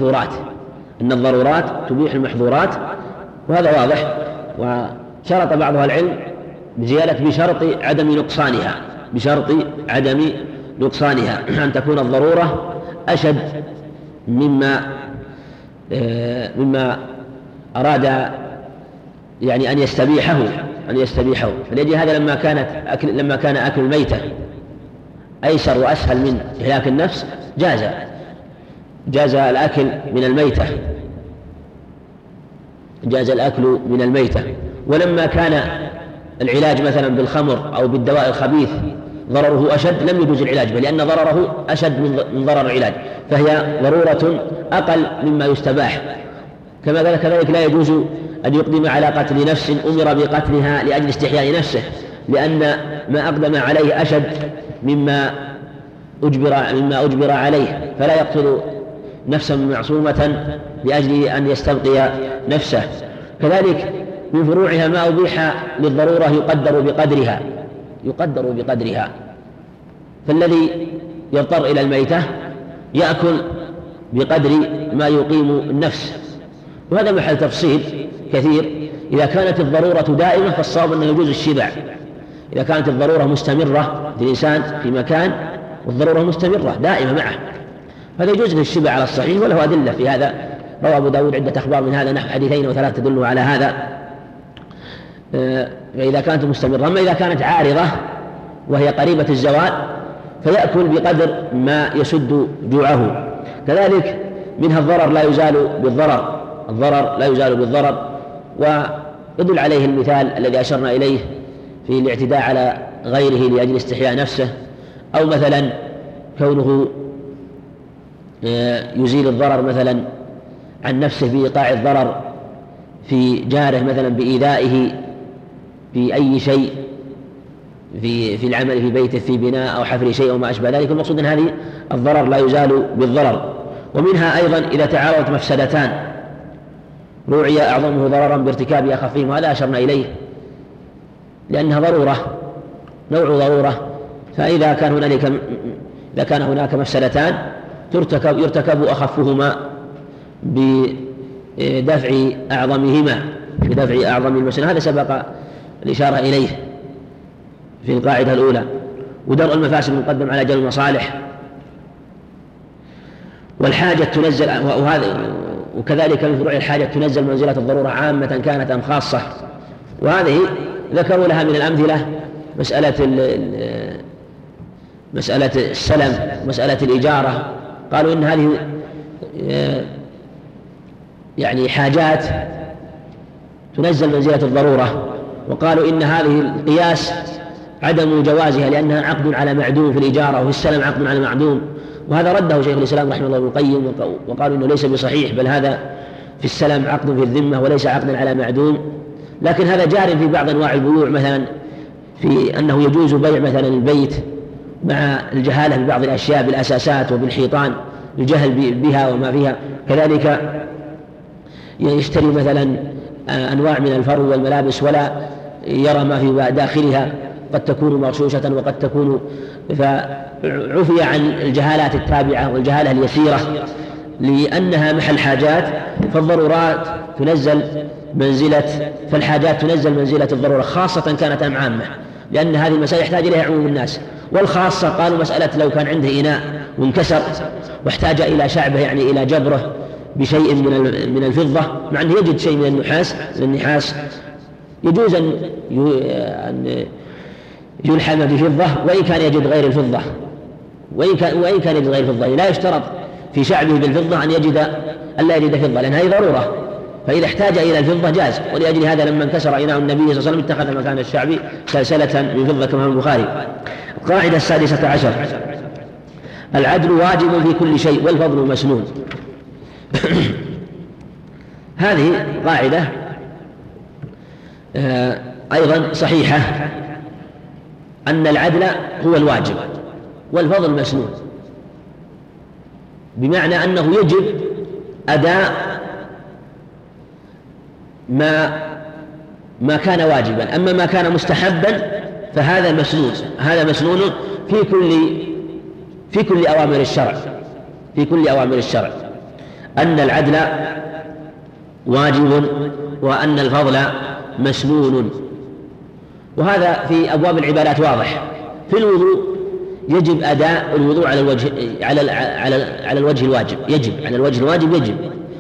تبيح المحظورات، وهذا واضح. وشرط بعضها العلم بزيادة بشرط عدم نقصانها أن تكون الضرورة أشد مما أراد يعني أن يستبيحه. فلذلك هذا لما كان أكل الميتة أيسر وأسهل من إهلاك النفس جاز الأكل من الميتة. ولما كان العلاج مثلا بالخمر أو بالدواء الخبيث ضرره أشد لم يجوز العلاج به، لأن ضرره أشد من ضرر العلاج، فهي ضرورة أقل مما يستباح. كذلك لا يجوز أن يقدم على قتل نفس أمر بقتلها لأجل استحياء نفسه، لأن ما أقدم عليه أشد مما أجبر عليه، فلا يقتل نفسا معصومة لأجل أن يستبقي نفسه. كذلك من فروعها ما أبيح للضرورة يقدر بقدرها، فالذي يضطر إلى الميتة يأكل بقدر ما يقيم النفس، وهذا محل تفصيل كثير. إذا كانت الضرورة دائمة فالصواب أنه يجوز الشبع. إذا كانت الضرورة مستمرة للإنسان في مكان والضرورة مستمرة دائمة معه فهذا يجوز الشبع على الصحيح، وله أدلة في هذا. روى أبو داود عدة أخبار من هذا نحو حديثين وثلاث تدل على هذا. فإذا كانت مستمرة. أما إذا كانت عارضة وهي قريبة الزوال فيأكل بقدر ما يسد جوعه. كذلك منها الضرر لا يزال بالضرر، ويدل عليه المثال الذي أشرنا إليه في الاعتداء على غيره لأجل استحياء نفسه، أو مثلا كونه يزيل الضرر مثلا عن نفسه بإيقاع الضرر في جاره مثلا بإيذائه في أي شيء في العمل في بيته في بناء أو حفر شيء وما أشبه ذلك. المقصود أن هذه الضرر لا يزال بالضرر. ومنها أيضا إذا تعارضت مفسدتان روعي أعظمه ضررا بارتكاب أخفهما، هذا أشرنا إليه لأنها نوع ضرورة. فإذا كان هناك مفسدتان يرتكب أخفهما بدفع أعظم المفسدة. هذا سبق الإشارة إليه في القاعدة الأولى. ودرء المفاسد مقدم على جلب المصالح، والحاجة تنزل، وكذلك من فروع الحاجة تنزل منزلة الضرورة عامة كانت أم خاصة. وهذه ذكروا لها من الأمثلة مسألة السلم، مسألة الإجارة. قالوا إن هذه يعني حاجات تنزل منزلة الضرورة، وقالوا إن هذه القياس عدم جوازها لأنها عقد على معدوم في الإجارة، وفي السلم عقد على معدوم. وهذا رده شيخ الإسلام رحمه الله ابن القيم، وقالوا إنه ليس بصحيح، بل هذا في السلم عقد في الذمة وليس عقد على معدوم. لكن هذا جار في بعض أنواع البيوع، مثلا في أنه يجوز بيع مثلا البيت مع الجهالة ببعض الأشياء بالأساسات وبالحيطان، الجهل بها وما فيها. كذلك يشتري مثلا أنواع من الفرو والملابس ولا يرى ما في داخلها، قد تكون مغشوشة وقد تكون، فعفي عن الجهالات التابعة والجهالة اليسيرة لأنها محل حاجات. فالحاجات تنزل منزلة الضرورة خاصة كانت أم عامة، لأن هذه المسائل يحتاج إليها عموم الناس. والخاصة قالوا مسألة لو كان عنده إناء وانكسر واحتاج إلى شعبه، يعني إلى جبره بشيء من الفضة، مع أنه يجد شيء من النحاس يجوز أن يلحم بفضة وإن كان يجد غير الفضة، وإن كان يجد غير الفضة، لا يشترط في شعبه بالفضة أن لا يجد فضة، لأن هذه ضرورة، فإذا احتاج إلى الفضة جاز. ولأجل هذا لما انكسر إناء النبي صلى الله عليه وسلم اتخذ مكان الشعب سلسلة من فضة كما في البخاري. القاعدة 16 العدل واجب في كل شيء والفضل مسنون. هذه قاعدة أيضا صحيحة، أن العدل هو الواجب والفضل مسنون، بمعنى أنه يجب أداء ما كان واجبا، أما ما كان مستحبا فهذا مسنون. هذا مسنون في كل أوامر الشرع، أن العدل واجب وأن الفضل مسنون. وهذا في أبواب العبادات واضح. في الوضوء يجب أداء الوضوء على الوجه الواجب، يجب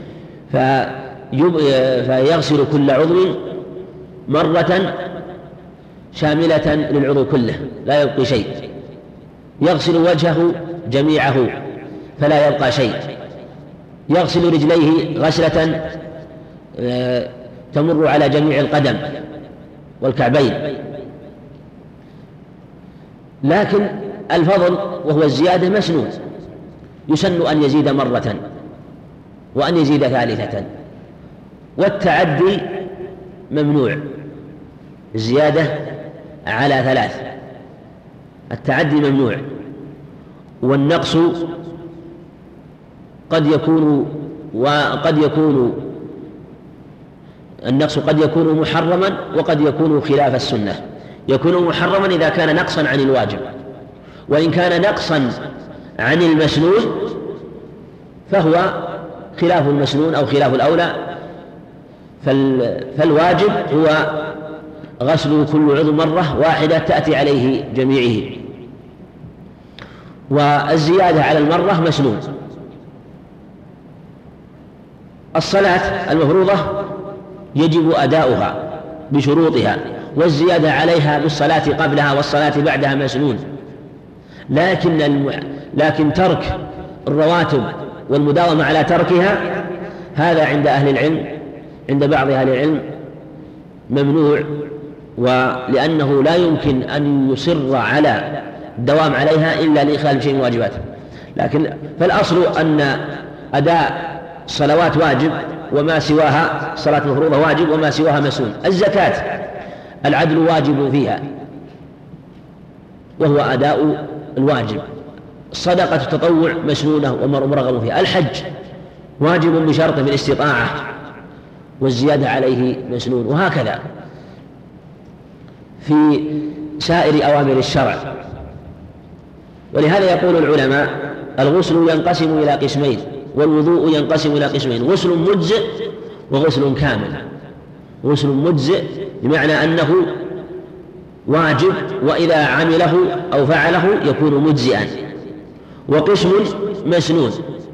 فيغسل كل عضو مرة شاملة للعضو كله لا يبقي شيء، يغسل وجهه جميعه فلا يبقى شيء، يغسل رجليه غسلة تمر على جميع القدم والكعبين. لكن الفضل وهو الزيادة مسنون، يسن أن يزيد مرة وأن يزيد ثالثة، والتعدي ممنوع، الزيادة على 3، التعدي ممنوع. والنقص قد يكون محرما وقد يكون خلاف السنة. يكون محرما إذا كان نقصا عن الواجب، وإن كان نقصا عن المسنون فهو خلاف المسنون أو خلاف الأولى. فالواجب هو غسل كل عضو مرة واحدة تأتي عليه جميعه، والزيادة على المرة مسنون. الصلاة المفروضة يجب أداؤها بشروطها، والزيادة عليها بالصلاة قبلها والصلاة بعدها مسنون. لكن ترك الرواتب والمداومة على تركها هذا عند بعض أهل العلم ممنوع، ولأنه لا يمكن أن يصر على الدوام عليها إلا لإخلال شيء من واجباته. فالأصل أن أداء الصلوات واجب وما سواها، الصلاة المفروضة واجب وما سواها مسنون. الزكاة العدل واجب فيها وهو أداء الواجب، صدقة التطوع مسنونة ومرغب فيها. الحج واجب بشرط في الاستطاعة والزيادة عليه مسنون. وهكذا في سائر أوامر الشرع. ولهذا يقول العلماء الغسل ينقسم إلى قسمين، والوضوء ينقسم إلى قسمين: غسل مجزئ وغسل كامل. غسل مجزئ بمعنى أنه واجب وإذا عمله أو فعله يكون مجزئا، وقسم مسنون.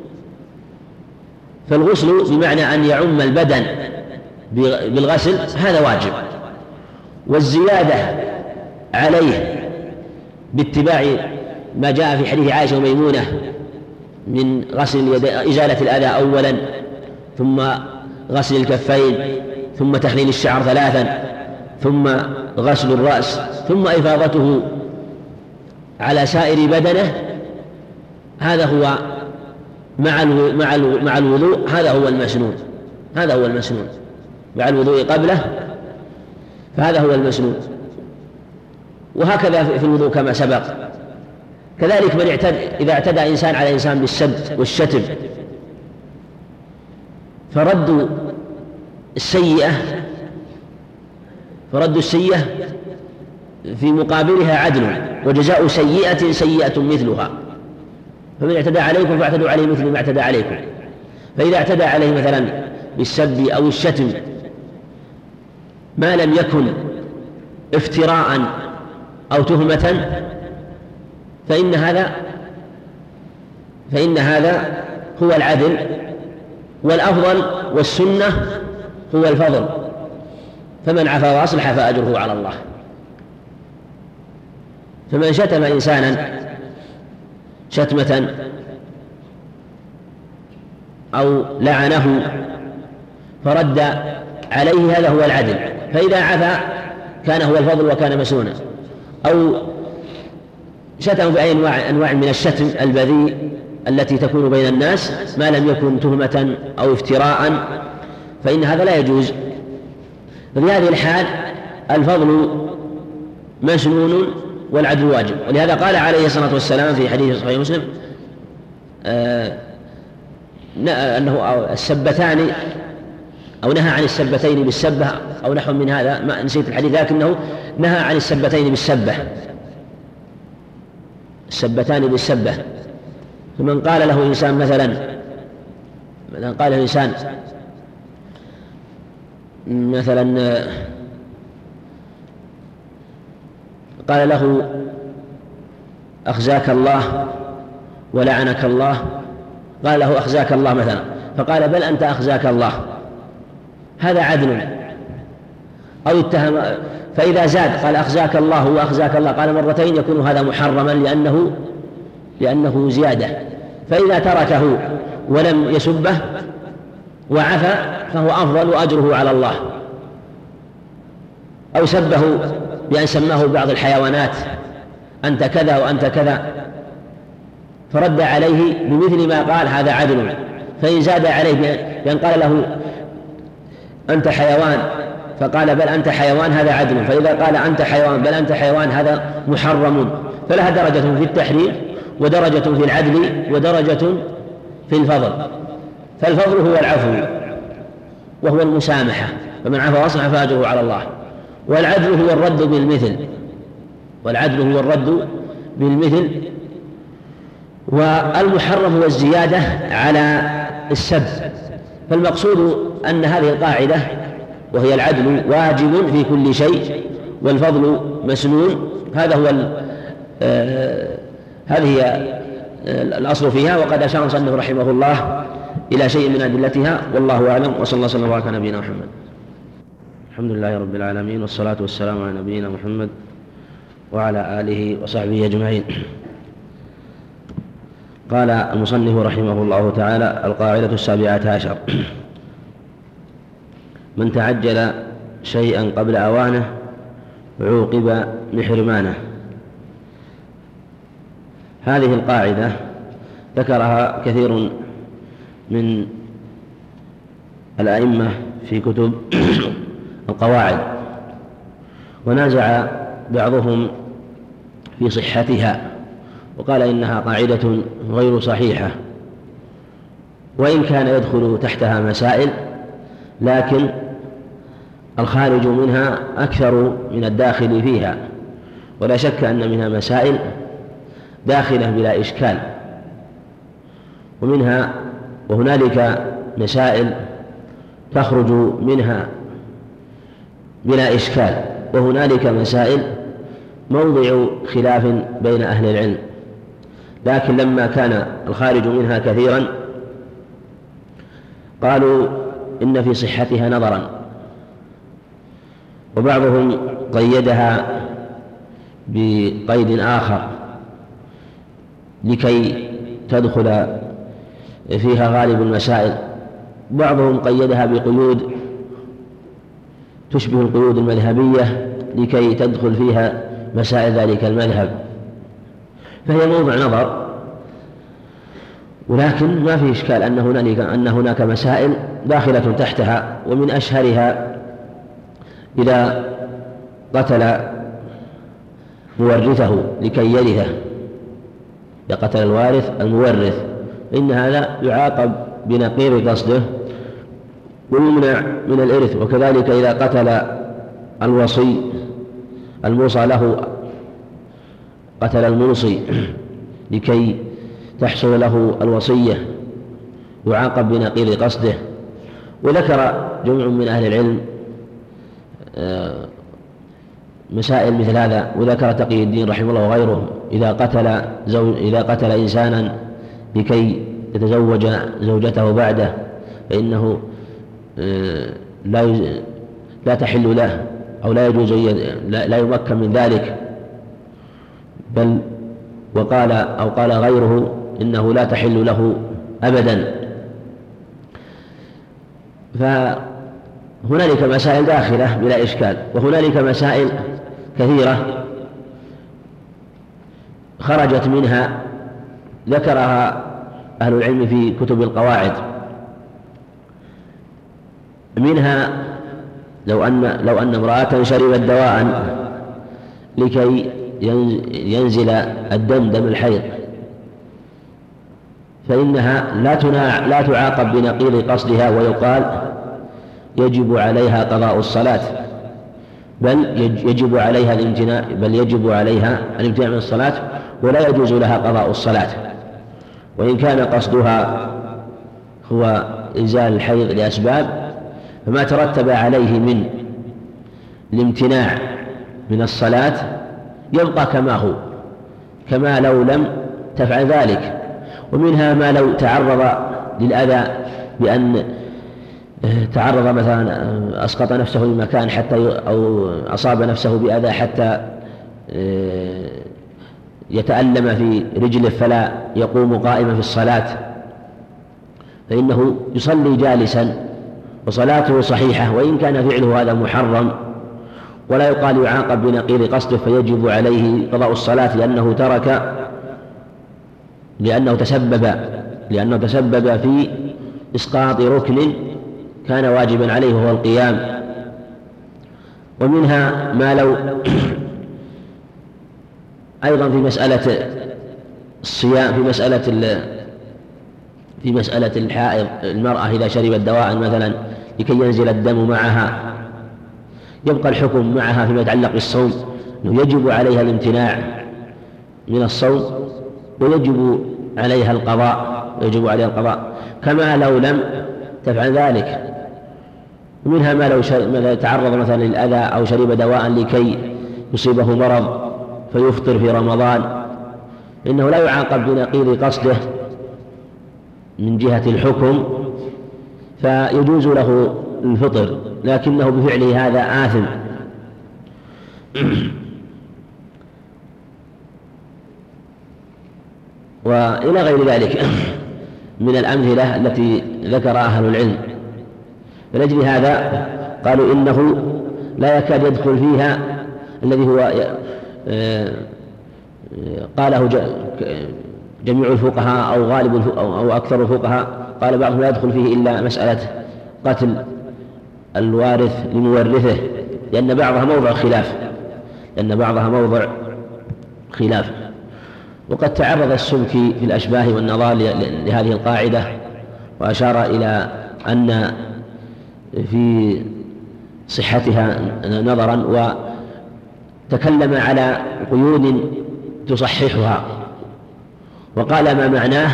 فالغسل بمعنى أن يعم البدن بالغسل هذا واجب، والزيادة عليه باتباع ما جاء في حديث عائشة وميمونة من غسل اليدين، إزالة الأذى أولا، ثم غسل الكفين، ثم تخليل الشعر 3، ثم غسل الرأس، ثم إفاضته على سائر بدنه. هذا هو مع الوضوء، هذا هو المسنون مع الوضوء قبله، فهذا هو المسنون. وهكذا في الوضوء كما سبق. كذلك إذا اعتدى إنسان على إنسان بالسب والشتم، فرد السيئة في مقابلها عدل، وجزاء سيئة سيئة مثلها. فمن اعتدى عليكم فاعتدوا عليه مثل ما اعتدى عليكم. فإذا اعتدى عليه مثلا بالسب أو الشتم ما لم يكن افتراء أو تهمة فإن هذا هو العدل والأفضل والسنة هو الفضل، فمن عفا وأصلح فأجره على الله. فمن شتم إنسانا شتمة أو لعنه فرد عليه هذا هو العدل، فإذا عفا كان هو الفضل وكان مسنونا. أو شتم بأي أنواع من الشتم البذيء التي تكون بين الناس ما لم يكن تهمة أو افتراء فإن هذا لا يجوز. في هذه الحال الفضل مسنون والعدل واجب. ولهذا قال عليه الصلاة والسلام في حديث صحيح مسلم أنه السبتان أو نهى عن السبتين بالسبة أو نحو من هذا، ما نسيت الحديث، لكنه نهى عن السبتين بالسبة، السبتان بالسبة. فمن قال له إنسان مثلا قال له إنسان مثلا قال له أخزاك الله ولعنك الله، قال له أخزاك الله مثلا، فقال بل أنت أخزاك الله، هذا عدل. أو اتهم، فإذا زاد قال أخزاك الله وأخزاك الله قال مرتين يكون هذا محرما لأنه زيادة. فإذا تركه ولم يسبه وعفى فهو أفضل وأجره على الله. أو سبه بأن سماه بعض الحيوانات أنت كذا وأنت كذا فرد عليه بمثل ما قال هذا عدل. فإن زاد عليه بأن قال له أنت حيوان فقال بل أنت حيوان هذا عدل. فإذا قال أنت حيوان بل أنت حيوان هذا محرم. فلها درجة في التحريم ودرجة في العدل ودرجة في الفضل. فالفضل هو العفو وهو المسامحة، فمن عفا وأصلح فأجره على الله. والعدل هو الرد بالمثل، والعدل هو الرد بالمثل. والمحرم هو الزيادة على السب. فالمقصود أن هذه القاعدة وهي العدل واجب في كل شيء والفضل مسنون، هذه هي الأصل فيها. وقد أشار المصنف رحمه الله إلى شيء من أدلتها، والله أعلم، وصلى الله وسلم على نبينا محمد. الحمد لله رب العالمين، والصلاة والسلام على نبينا محمد وعلى آله وصحبه أجمعين. قال المصنف رحمه الله تعالى: القاعدة 17: من تعجل شيئا قبل أوانه عوقب بحرمانه. هذه القاعدة ذكرها كثير من الأئمة في كتب القواعد، ونازع بعضهم في صحتها وقال إنها قاعدة غير صحيحة، وإن كان يدخل تحتها مسائل، لكن الخارج منها أكثر من الداخل فيها، ولا شك أن منها مسائل داخلة بلا إشكال، وهنالك مسائل تخرج منها بلا إشكال، وهنالك مسائل موضع خلاف بين أهل العلم. لكن لما كان الخارج منها كثيرا قالوا إن في صحتها نظرا، وبعضهم قيدها بقيد آخر لكي تدخل فيها غالب المسائل. بعضهم قيدها بقيود تشبه القيود المذهبية لكي تدخل فيها مسائل ذلك المذهب، فهي موضع نظر. ولكن ما في إشكال أن هناك مسائل داخلة تحتها، ومن أشهرها إذا قتل مورثه لكي يرثه، إذا قتل الوارث المورث، إن هذا يعاقب بنقيض قصده ويمنع من الإرث. وكذلك إذا قتل الوصي الموصى له، قتل الموصي لكي تحصل له الوصية، يعاقب بنقيض قصده. وذكر جمع من أهل العلم مسائل مثل هذا، وذكر تقي الدين رحمه الله وغيره إذا قتل إنسانا لكي يتزوج زوجته بعده فإنه لا تحل له أو لا يجوز لا يمكن من ذلك، بل قال غيره إنه لا تحل له أبدا. فهنالك مسائل داخلة بلا إشكال، وهنالك مسائل كثيرة خرجت منها ذكرها أهل العلم في كتب القواعد. منها لو أن امرأة شربت دواء لكي ينزل الدم الحيض، فإنها لا تعاقب بنقيض قصدها ويقال يجب عليها قضاء الصلاة، بل يجب عليها الامتناع من الصلاة، ولا يجوز لها قضاء الصلاة. وإن كان قصدها هو إزالة الحيض لأسباب، فما ترتب عليه من الامتناع من الصلاة يبقى كما هو، كما لو لم تفعل ذلك. ومنها ما لو تعرض للأذى بأن تعرض مثلا أسقط نفسه لمكان أو أصاب نفسه بأذى حتى يتألم في رجله فلا يقوم قائما في الصلاة، فإنه يصلي جالسا وصلاته صحيحة، وإن كان فعله هذا محرم، ولا يقال يعاقب بنقيض قصده فيجب عليه قضاء الصلاة لأنه تسبب في إسقاط ركن كان واجبا عليه وهو القيام. ومنها ما لو أيضا في مسألة الصيام، في مسألة الحائض، المرأة إذا شربت دواء مثلا لكي ينزل الدم معها، يبقى الحكم معها فيما يتعلق بالصوم أنه يجب عليها الامتناع من الصوم ويجب عليها القضاء كما لو لم تفعل ذلك. منها ما لو تعرض مثلا للأذى أو شرب دواء لكي يصيبه مرض فيفطر في رمضان، إنه لا يعاقب بنقيض قصده من جهة الحكم، فيجوز له الفطر، لكنه بفعله هذا آثم. وإلى غير ذلك من الأمثلة التي ذكر أهل العلم. فلأجل هذا قالوا إنه لا يكاد يدخل فيها الذي هو قاله جميع الفقهاء أو غالب أو أكثر الفقهاء، قال بعضهم لا يدخل فيه إلا مسألة قتل الوارث لمورثه، لأن بعضها موضع خلاف. وقد تعرض السبكي في الأشباه والنظائر لهذه القاعدة، وأشار إلى أن في صحتها نظرا، وتكلم على قيود تصححها، وقال ما معناه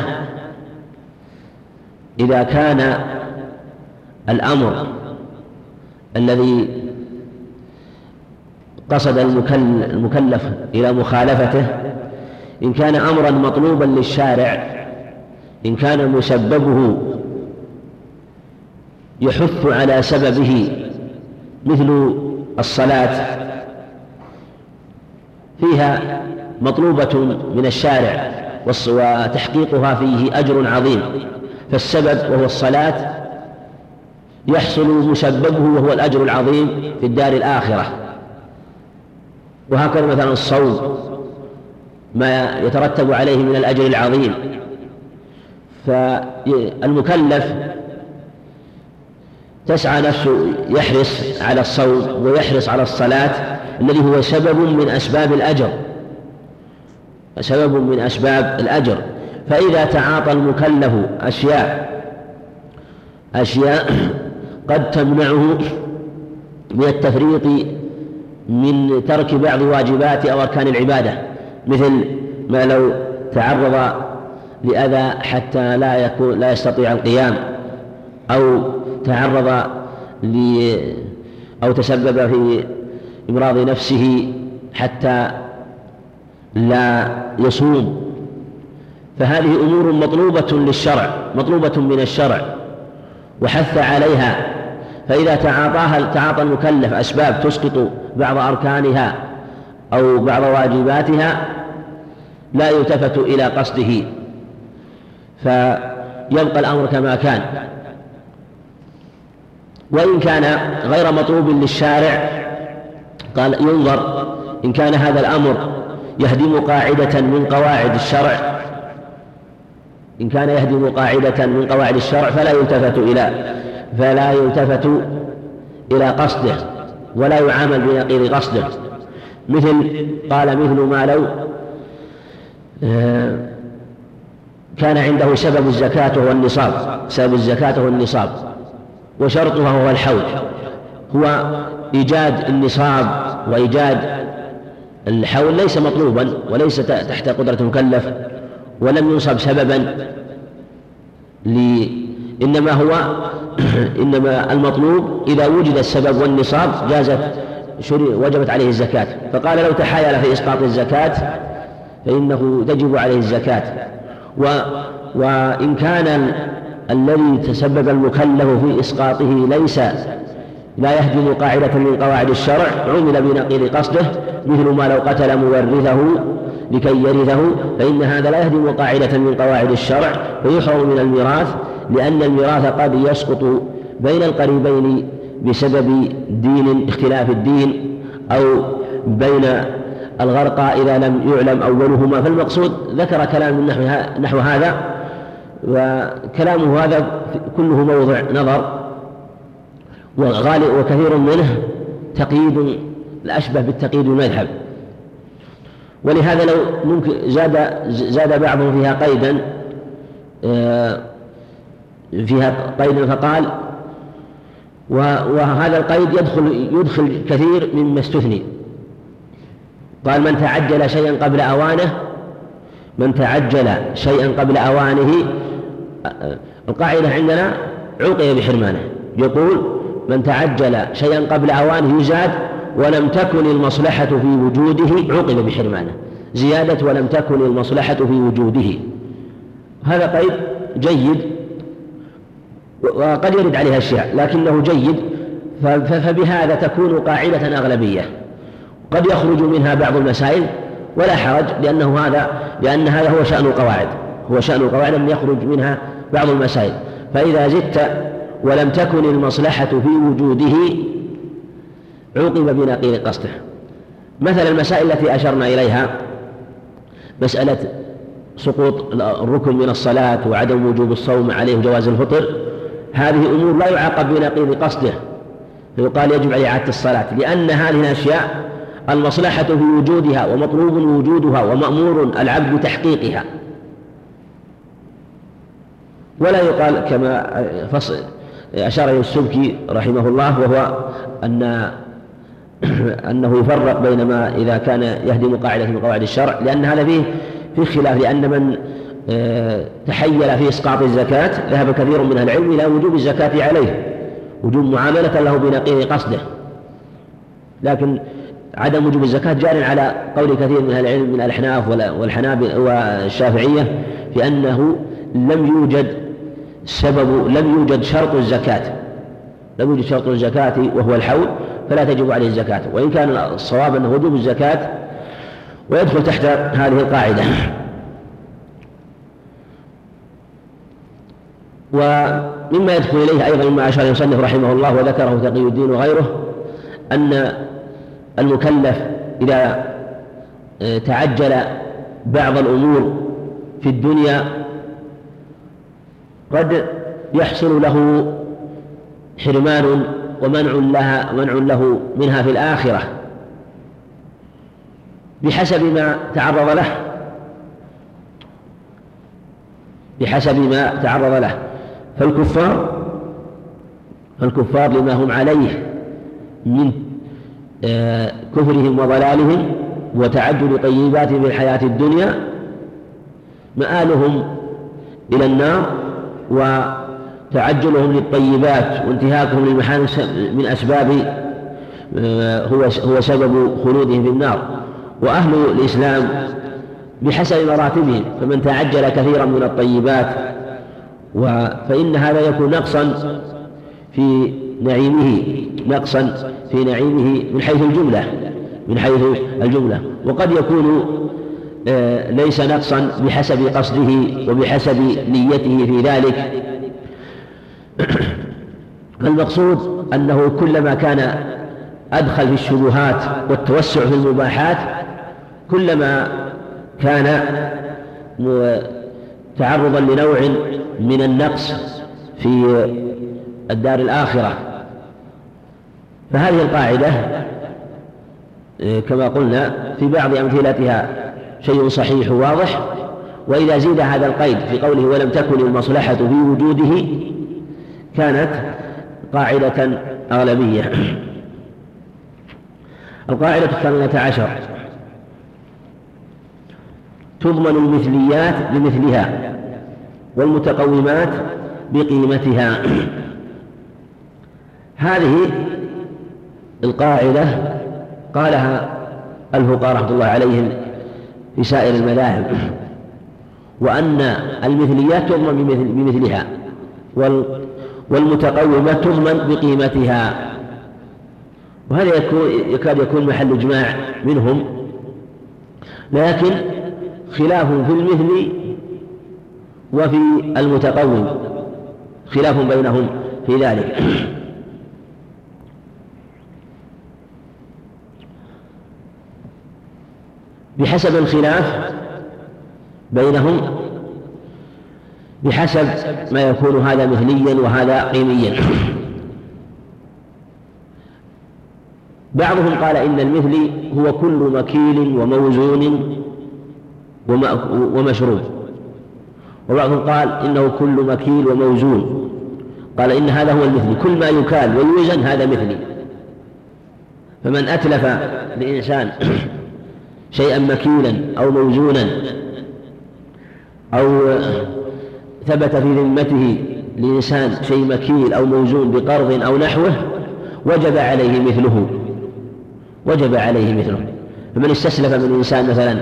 إذا كان الأمر الذي قصد المكلف إلى مخالفته إن كان أمرا مطلوبا للشارع، إن كان مسببه يحث على سببه مثل الصلاة فيها مطلوبة من الشارع وتحقيقها فيه أجر عظيم، فالسبب وهو الصلاة يحصل مسببه وهو الأجر العظيم في الدار الآخرة. وهكذا مثلا الصوم ما يترتب عليه من الأجر العظيم، فالمكلف تسعى نفسه يحرص على الصوم ويحرص على الصلاة الذي هو سبب من أسباب الأجر. فإذا تعاطى المكلف أشياء قد تمنعه من التفريط من ترك بعض واجبات أو أركان العبادة، مثل ما لو تعرض لأذى حتى لا يستطيع القيام، أو تعرض أو تسبب في إمراض نفسه حتى لا يصوم، فهذه أمور مطلوبة من الشرع، وحث عليها، فإذا تعاطى المكلف أسباب تسقط بعض أركانها أو بعض واجباتها لا يلتفت إلى قصده، فيبقى الأمر كما كان. وإن كان غير مطلوب للشارع قال ينظر إن كان هذا الأمر يهدم قاعدة من قواعد الشرع، إن كان يهدم قاعدة من قواعد الشرع فلا يلتفت إلى قصده ولا يعامل بنقيض قصده. مثل ما لو كان عنده سبب الزكاة والنصاب وشرطها هو الحول، هو إيجاد النصاب وإيجاد الحول ليس مطلوبا وليس تحت قدرة المكلف ولم ينصب سببا إنما المطلوب إذا وجد السبب والنصاب وجبت عليه الزكاة. فقال لو تحايل في إسقاط الزكاة فإنه تجب عليه الزكاة. وإن كان الذي تسبب المكلف في إسقاطه لا يهدم قاعدة من قواعد الشرع عمل بنقيض قصده، مثل ما لو قتل مورثه لكي يرثه، فإن هذا لا يهدم قاعدة من قواعد الشرع فيحرم من الميراث، لأن الميراث قد يسقط بين القريبين بسبب اختلاف الدين، أو بين الغرقى إذا لم يعلم أولهما. فالمقصود ذكر كلام نحو هذا، وكلامه هذا كله موضع نظر، وكثير منه تقييد الأشبه بالتقييد المذهب. ولهذا لو ممكن زاد بعضهم فيها قيدا فقال وهذا القيد يدخل كثير مما استثني. قال من تعجل شيئا قبل أوانه القاعدة عندنا عوقب بحرمانه، يقول من تعجل شيئا قبل أوانه يزاد ولم تكن المصلحة في وجوده عوقب بحرمانه، زيادة ولم تكن المصلحة في وجوده. هذا قيد جيد وقد يرد عليها أشياء لكنه جيد، فبهذا تكون قاعدة أغلبية، قد يخرج منها بعض المسائل ولا حرج، لأن هذا هو شأن القواعد أن يخرج منها بعض المسائل. فإذا زدت ولم تكن المصلحة في وجوده عوقب بنقيض قصده. مثل المسائل التي أشرنا إليها، مسألة سقوط الركن من الصلاة وعدم وجوب الصوم عليه وجواز الفطر، هذه أمور لا يعاقب بنقيض قصده فيقال يجب عليه إعادة الصلاة، لأن هذه الأشياء المصلحة في وجودها ومطلوب وجودها ومأمور العبد بتحقيقها، ولا يقال كما أشار إليه السبكي رحمه الله، وهو أنه يفرق بين ما إذا كان يهدم قاعدة من قواعد الشرع، لأن هذا فيه خلاف، لأن من تحيل في إسقاط الزكاة ذهب كثير من العلم إلى وجوب الزكاة عليه، وجوب معاملة له بنقيض قصده، لكن عدم وجوب الزكاة جار على قول كثير من العلم من الأحناف والحنابلة والشافعية في أنه لم يوجد شرط الزكاة وهو الحول، فلا تجب عليه الزكاة، وإن كان الصواب أنه وجوب الزكاة ويدخل تحت هذه القاعدة. ومما يدخل إليه أيضا مما أشار المصنف رحمه الله وذكره تقي الدين وغيره، أن المكلف إذا تعجل بعض الأمور في الدنيا قد يحصل له حرمان ومنع له منها في الآخرة بحسب ما تعرض له. فالكفار لما هم عليه من كفرهم وضلالهم وتعدد طيباتهم في الحياة الدنيا مآلهم إلى النار، وتعجلهم للطيبات وانتهاكهم للمحارم من أسباب هو سبب خلودهم في النار. وأهل الإسلام بحسب مراتبهم، فمن تعجل كثيرا من الطيبات فإن هذا يكون نقصا في نعيمه من حيث الجملة، وقد يكون ليس نقصا بحسب قصده وبحسب نيته في ذلك. المقصود أنه كلما كان أدخل في الشبهات والتوسع في المباحات كلما كان تعرضا لنوع من النقص في الدار الآخرة. فهذه القاعدة كما قلنا في بعض أمثلتها شيء صحيح واضح، وإذا زيد هذا القيد في قوله ولم تكن المصلحة في وجوده كانت قاعدة أغلبية. القاعدة 18 تضمن المثليات بمثلها والمتقومات بقيمتها. هذه القاعدة قالها الفقهاء رحمة الله عليهم في سائر المذاهب، وأن المثليات تضمن بمثلها والمتقومات تضمن بقيمتها، وهذا يكاد يكون محل إجماع منهم، لكن خلاف في المثل وفي المتقوم، خلاف بينهم في ذلك. بحسب الخلاف بينهم بحسب ما يكون هذا مثليا وهذا قيميا. بعضهم قال إن المثل هو كل مكيل وموزون ومشروب، وبعضهم قال إنه كل مكيل وموزون، قال إن هذا هو المثل، كل ما يكال ويوزن هذا مثلي. فمن أتلف لإنسان شيئا مكيلا أو موزونا أو ثبت في ذمته لإنسان شيء مكيل أو موزون بقرض أو نحوه وجب عليه مثله. فمن استسلف من إنسان مثلا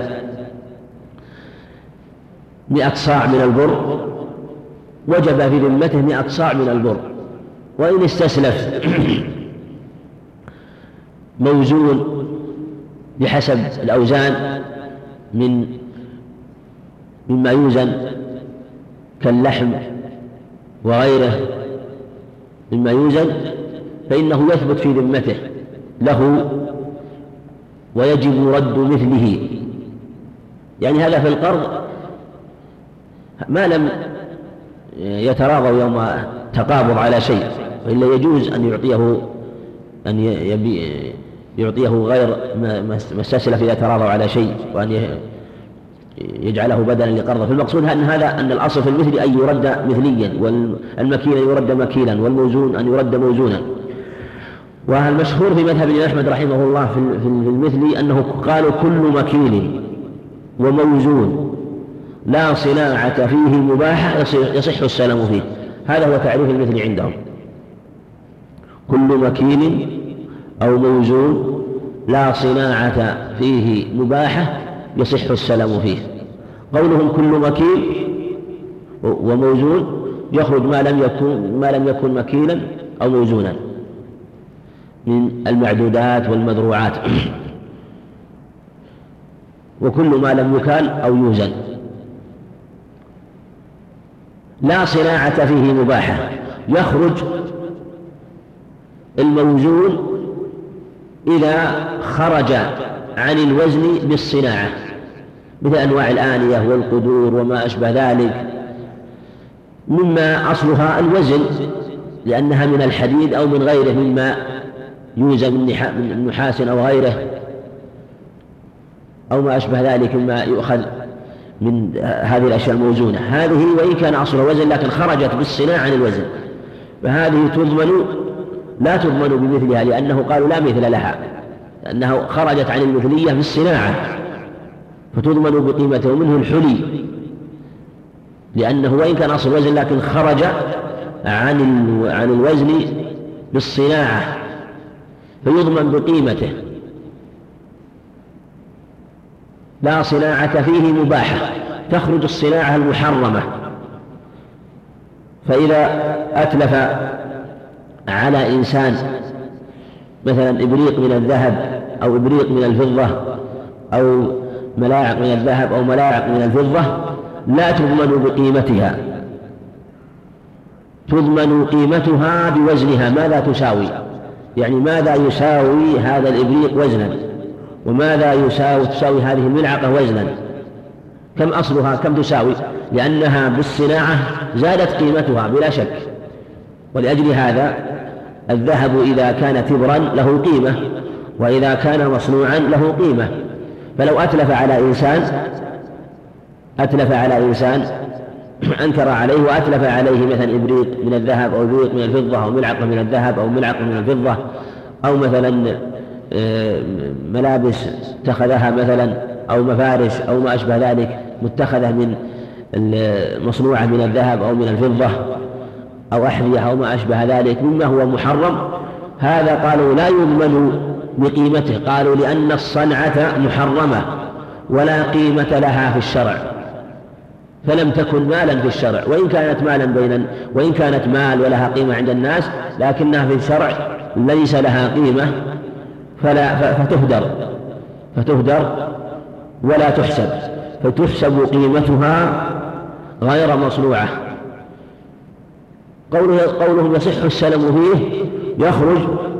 100 صاع من البر وجب في ذمته 100 صاع من البر. وإن استسلف موزون بحسب الأوزان مما يوزن كاللحم وغيره مما يوزن، فإنه يثبت في ذمته له ويجب رد مثله. يعني هذا في القرض ما لم يتراضوا يوم تقابض على شيء، وإلا يجوز أن يعطيه غير ما استسلف إذا تراضوا على شيء، وأن يجعله بدلا لقرضه. فالمقصود أن الأصل في المثل أن يرد مثليا، والمكيل أن يرد مكيلا، والموزون أن يرد موزونا. والمشهور في مذهب الإمام أحمد رحمه الله في المثل أنه قالوا كل مكيل وموزون لا صناعة فيه مباحة يصح السلام فيه. هذا هو تعريف المثل عندهم، كل مكيل أو موزون لا صناعة فيه مباحة يصح السلام فيه. قولهم كل مكيل وموزون يخرج ما لم يكن مكيلا أو موزونا من المعدودات والمذروعات، وكل ما لم يكال أو يوزن. لا صناعة فيه مباحة يخرج الموزون إذا خرج عن الوزن بالصناعة، مثل أنواع الآنية والقدور وما أشبه ذلك، مما أصلها الوزن لأنها من الحديد أو من غيره مما يوزن من نحاس أو غيره، أو ما أشبه ذلك مما يؤخذ من هذه الأشياء الموزونة. هذه وإن كان أصلها وزن لكن خرجت بالصناعة عن الوزن، فهذه لا تضمن بمثلها، لأنه قالوا لا مثل لها، لأنها خرجت عن المثلية بالصناعة، فتضمن بقيمته. منه الحلي، لأنه وإن كان أصل وزن لكن خرج عن الوزن بالصناعة فيضمن بقيمته. لا صناعة فيه مباحة، تخرج الصناعة المحرمة فإذا أتلف على إنسان مثلا إبريق من الذهب أو إبريق من الفضة أو ملاعق من الذهب أو ملاعق من الفضة لا تضمن بقيمتها، تضمن قيمتها بوزنها ماذا تساوي، يعني ماذا يساوي هذا الإبريق وزنا، وماذا تساوي هذه الملعقة وزنا، كم أصلها، كم تساوي، لأنها بالصناعة زادت قيمتها بلا شك. ولأجل هذا الذهب إذا كان تبرا له قيمة، وإذا كان مصنوعا له قيمة. فلو أتلف على إنسان أنكر عليه وأتلف عليه مثلا إبريق من الذهب أو إبريق من الفضة أو ملعقة من الذهب أو ملعقة من الفضة، أو مثلا ملابس اتخذها مثلا أو مفارش أو ما أشبه ذلك متخذة من مصنوعة من الذهب أو من الفضة أو أحذية أو ما أشبه ذلك مما هو محرم، هذا قالوا لا يضمن بقيمته، قالوا لأن الصنعة محرمة ولا قيمة لها في الشرع، فلم تكن مالا في الشرع، وإن كانت مال ولها قيمة عند الناس، لكنها في الشرع ليس لها قيمة فتهدر ولا تحسب، فتحسب قيمتها غير مصنوعة. قولهم يصح السلم فيه، يخرج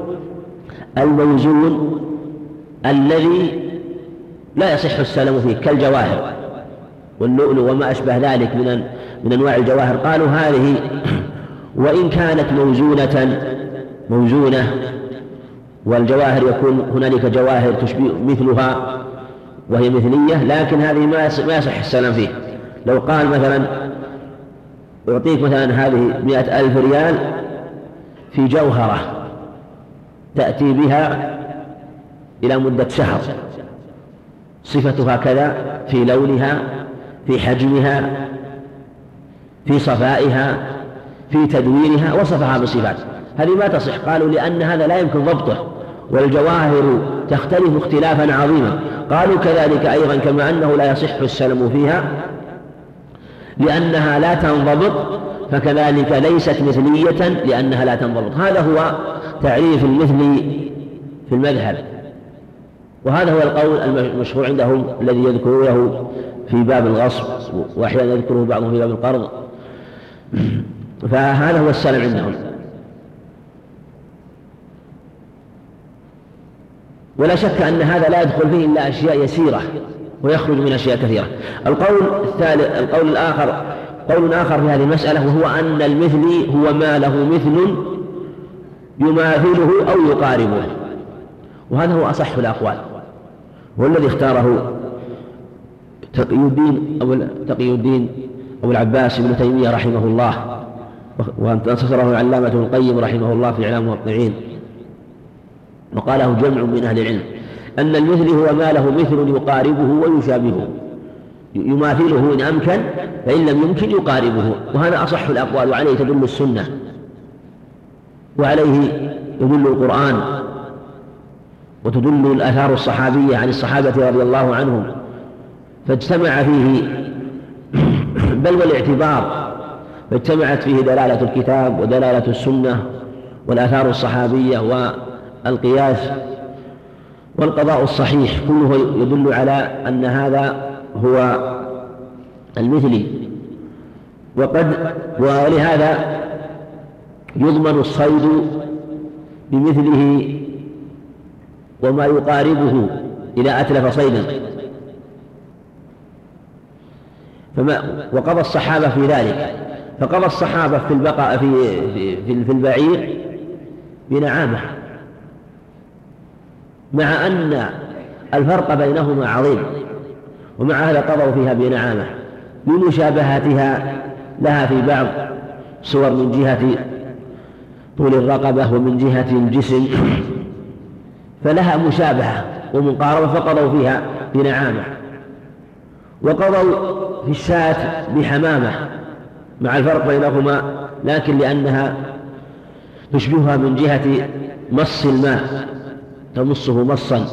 الموزون الذي لا يصح السلم فيه كالجواهر واللؤلؤ وما أشبه ذلك من أنواع الجواهر. قالوا هذه وإن كانت موزونة، والجواهر يكون هنالك جواهر تشبه مثلها وهي مثلية، لكن هذه ما يصح السلم فيه. لو قال مثلا أعطيك مثلا هذه 100,000 ريال في جوهرة تأتي بها إلى مدة شهر، صفتها كذا في لونها، في حجمها، في صفائها، في تدويرها، وصفها بصفات، هذه ما تصح. قالوا لأن هذا لا يمكن ضبطه، والجواهر تختلف اختلافا عظيما. قالوا كذلك أيضا كما أنه لا يصح السلم فيها لأنها لا تنضبط، فكذلك ليست مثلية لأنها لا تنضبط. هذا هو تعريف المثل في المذهب، وهذا هو القول المشهور عندهم الذي يذكرونه في باب الغصب، وأحيانا يذكره بعضهم في باب القرض، فهذا هو السلم عندهم. ولا شك أن هذا لا يدخل فيه إلا أشياء يسيرة ويخرج من أشياء كثيرة. القول آخر في هذه المسألة، وهو أن المثل هو ما له مثل يماثله أو يقاربه، وهذا هو أصح الأقوال، والذي اختاره تقي الدين أبو العباس ابن تيمية رحمه الله، وانتصره العلامة ابن القيم رحمه الله في إعلام الموقعين، وقاله جمع من أهل العلم، أن المثل هو ما له مثل يقاربه ويشابهه، يماثله إن أمكن، فإن لم يمكن يقاربه، وهذا أصح الأقوال، وعليه تدل السنة، وعليه يدل القرآن، وتدل الآثار الصحابية عن الصحابة رضي الله عنهم، فاجتمع فيه بل والاعتبار، فاجتمعت فيه دلالة الكتاب ودلالة السنة والآثار الصحابية والقياس والقضاء الصحيح، كله يدل على أن هذا هو المثلي. ولهذا يضمن الصيد بمثله وما يقاربه إذا أتلف صيدا، وقضى الصحابة في ذلك، فقضى الصحابة في البقاء في البعير بنعامة، مع أن الفرق بينهما عظيم، ومع هذا قضوا فيها بنعامة لمشابهتها لها في بعض صور من جهة طول الرقبة ومن جهة الجسم، فلها مشابهة ومقاربة، فقضوا فيها بنعامة. وقضوا في الشاة بحمامة مع الفرق بينهما، لكن لأنها تشبهها من جهة مص الماء، تمصه مصا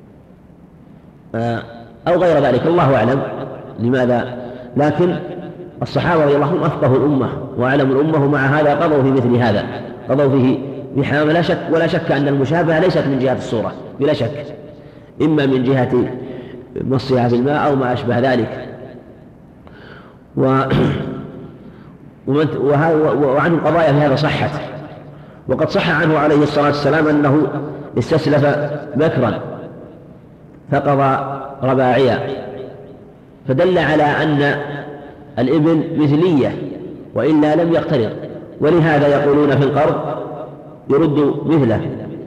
أو غير ذلك، الله أعلم لماذا، لكن الصحابة رضي الله عنهم أفقهوا الأمة وأعلم الأمة، ومع هذا قضوا في مثل هذا، قضوا فيه بحمام. ولا شك أن المشابهة ليست من جهة الصورة بلا شك، إما من جهة مصها في الماء أو ما أشبه ذلك. وعنه القضايا في هذا صحت، وقد صح عنه عليه الصلاة والسلام أنه استسلف بكرا فقضى رباعيا، فدل على أن الإبل مثلية وإلا لم يقترض، ولهذا يقولون في القرض يرد مثله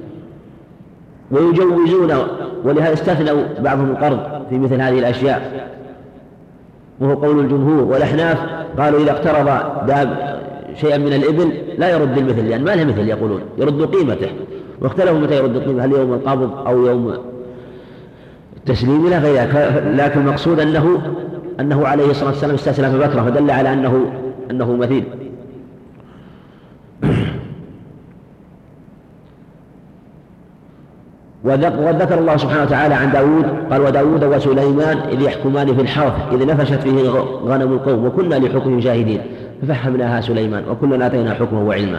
ويجوزون، ولهذا استثنوا بعضهم القرض في مثل هذه الأشياء، وهو قول الجمهور. والأحناف قالوا إذا اقترض شيئا من الإبل لا يرد المثل، لأن ما له مثل، يقولون يرد قيمته، واختلفوا متى يرد القيمة، هل يوم القبض أو يوم التسليم إلى غير ذلك. لكن المقصود أنه عليه الصلاة والسلام استسلف بكرة، فدل على أنه مثيل. وذكر الله سبحانه وتعالى عن داود قال وداود وسليمان إذ يحكمان في الحرث إذ نفشت فيه غنم القوم وكنا لحكمهم شاهدين ففهمناها سليمان وكلنا آتينا حكمه وعلما.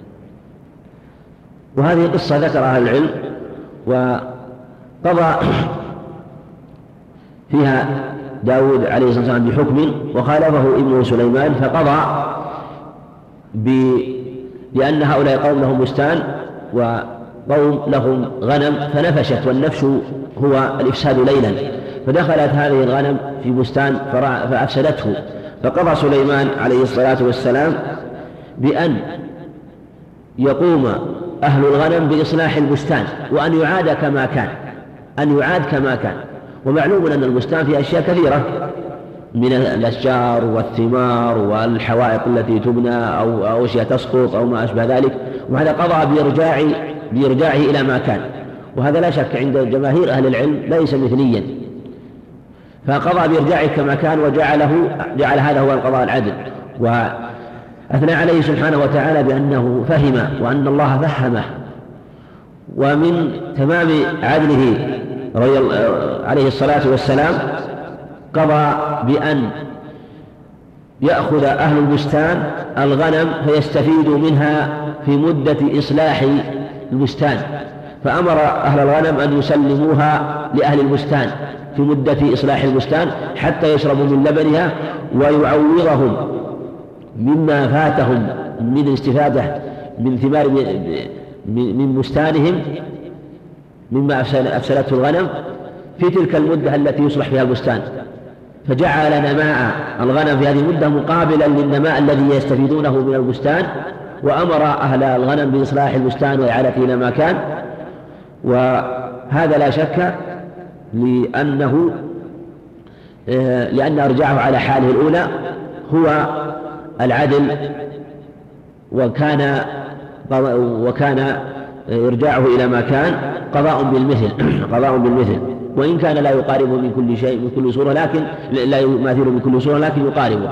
وهذه قصة ذكرها أهل العلم وقضى فيها داود عليه الصلاة والسلام بحكم وخالفه ابنه سليمان فقضى لأن هؤلاء قوم لهم بستان وقوم لهم غنم فنفشت، والنفش هو الإفساد ليلا، فدخلت هذه الغنم في بستان فأفسدته، فقضى سليمان عليه الصلاة والسلام بأن يقوم أهل الغنم بإصلاح البستان وأن يعاد كما كان. ومعلوم أن البستان فيه أشياء كثيرة من الأشجار والثمار والحوائط التي تبنى أو أشياء تسقط أو ما أشبه ذلك، وهذا قضى بإرجاعه إلى ما كان، وهذا لا شك عند جماهير أهل العلم ليس مثليا، فقضى بإرجاعه كما كان وجعل هذا هو القضاء العدل. وأثنى عليه سبحانه وتعالى بأنه فهم وأن الله فهمه. ومن تمام عدله عليه الصلاة والسلام قضى بأن يأخذ أهل البستان الغنم فيستفيدوا منها في مدة إصلاح البستان، فأمر أهل الغنم أن يسلموها لأهل البستان في مدة إصلاح البستان حتى يشربوا من لبنها، ويعوضهم مما فاتهم من الاستفادة من ثمار من بستانهم مما أفسدته الغنم في تلك المدة التي يصلح فيها البستان، فجعل نماء الغنم في هذه المدة مقابلا للنماء الذي يستفيدونه من البستان، وأمر أهل الغنم بإصلاح البستان وإعادته إلى ما كان. وهذا لا شك لأن أرجعه على حاله الأولى هو العدل، وكان إرجاعه إلى ما كان قضاء بالمثل، وإن كان لا يقاربه من كل شيء من كل صورة، لكن لا يماثله من كل صورة لكن يقاربه.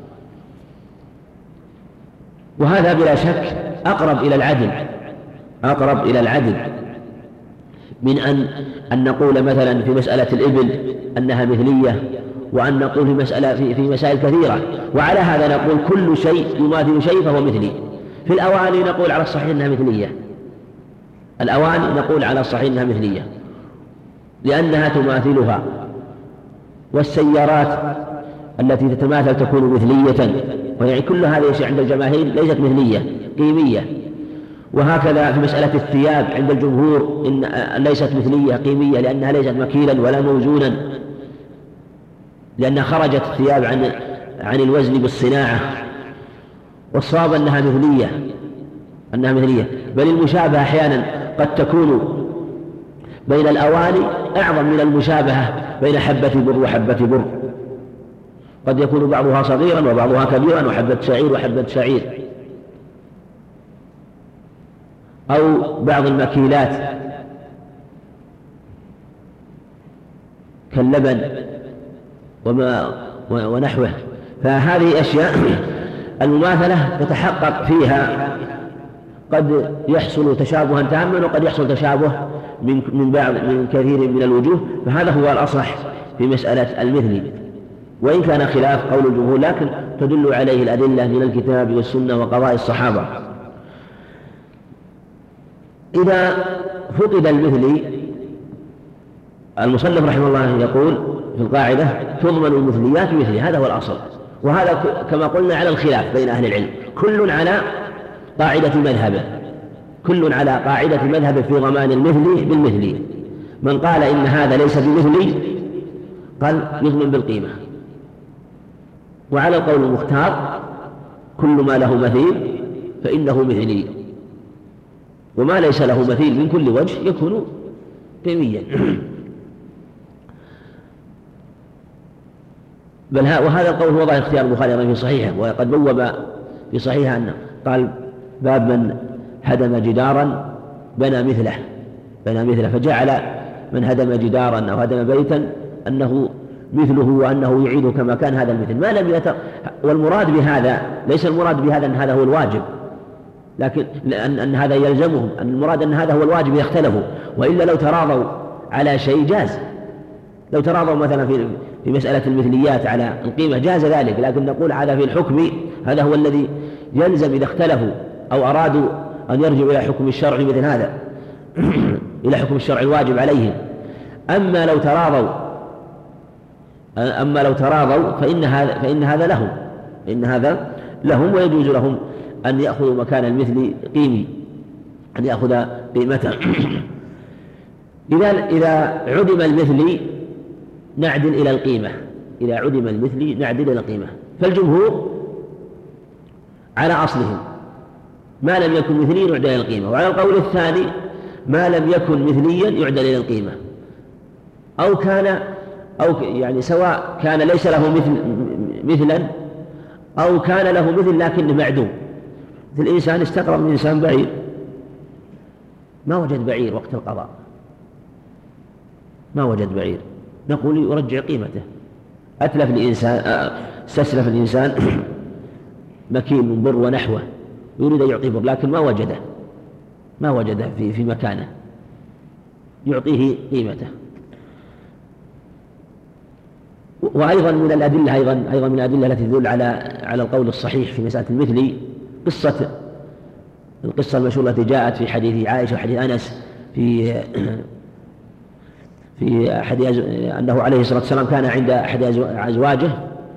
وهذا بلا شك أقرب إلى العدل من أن نقول مثلا في مسألة الإبل أنها مثلية، وأن نقول في مسائل كثيرة. وعلى هذا نقول كل شيء يماثل شيء فهو مثلي. في الأواني نقول على الصحيح أنها مثلية، لأنها تماثلها، والسيارات التي تتماثل تكون مثلية، ويعني كل هذه الشيء عند الجماهير ليست مثلية قيمية. وهكذا في مسألة الثياب عند الجمهور إن ليست مثلية قيمية، لأنها ليست مكيلا ولا موزونا، لأنها خرجت الثياب عن الوزن بالصناعة. والصواب أنها مثلية، بل المشابهة أحيانا قد تكون بين الأواني أعظم من المشابهة بين حبة بر وحبة بر، قد يكون بعضها صغيرا وبعضها كبيرا، وحبة شعير وحبة شعير، أو بعض المكيلات كاللبن ونحوه. فهذه أشياء المماثلة تتحقق فيها، قد يحصل تشابها تاما وقد يحصل تشابه من كثير من الوجوه، فهذا هو الأصح في مسألة المثل، وإن كان خلاف قول الجمهور، لكن تدل عليه الأدلة من الكتاب والسنة وقضاء الصحابة. إذا فقد المثلي، المصنف رحمه الله يقول في القاعدة تضمن المثليات بمثله، هذا هو الأصل، وهذا كما قلنا على الخلاف بين أهل العلم، كل على قاعدة مذهبه، كل على قاعدة مذهبه في ضمان المثلي بالمثلي. من قال إن هذا ليس بمثلي قال يضمن بالقيمة، وعلى القول المختار كل ما له مثيل فإنه مثلي، وما ليس له مثيل من كل وجه يكون قيميا. وهذا القول هو ظاهر اختيار البخاري في صحيحه، وقد بوب في صحيحه أنه قال باب من هدم جدارا بنى مثله، فجعل من هدم جدارا أو هدم بيتا أنه مثله وأنه يعيد كما كان هذا المثل، ما لم والمراد بهذا ليس المراد بهذا أن هذا هو الواجب، لكن أن هذا يلزمهم، أن المراد أن هذا هو الواجب يختلفوا، وإلا لو تراضوا على شيء جاز، لو تراضوا مثلا في مسألة المثليات على القيمة جاز ذلك، لكن نقول هذا في الحكم هذا هو الذي يلزم إذا اختلفوا أو أرادوا أن يرجعوا إلى حكم الشرع مثل هذا إلى حكم الشرع الواجب عليهم. أما لو تراضوا فإن هذا لهم ويجوز لهم أن يأخذوا مكان المثل قيمي، أن يأخذ قيمته. إذا عدم المثل نعدل إلى القيمة، إذا عدم المثل نعدل إلى القيمة، فالجمهور على أصلهم ما لم يكن مثليا يعدل إلى القيمة، وعلى القول الثاني ما لم يكن مثليا يعدل إلى القيمة، أو يعني سواء كان ليس له مثلا أو كان له مثل لكنه معدوم. مثل الإنسان استقرض من إنسان بعير، ما وجد بعير وقت القضاء، ما وجد بعير، نقول يرجع قيمته. استسلف الإنسان مكين من بر ونحوه يريد أن يعطيه بر لكن ما وجده في مكانه، يعطيه قيمته. وأيضا من الأدلة أيضا من الأدلة التي تدل على القول الصحيح في مسألة المثل القصة المشهورة التي جاءت في حديث عائشة وحديث أنس في حديث أنه عليه الصلاة والسلام كان عند أحد أزواجه،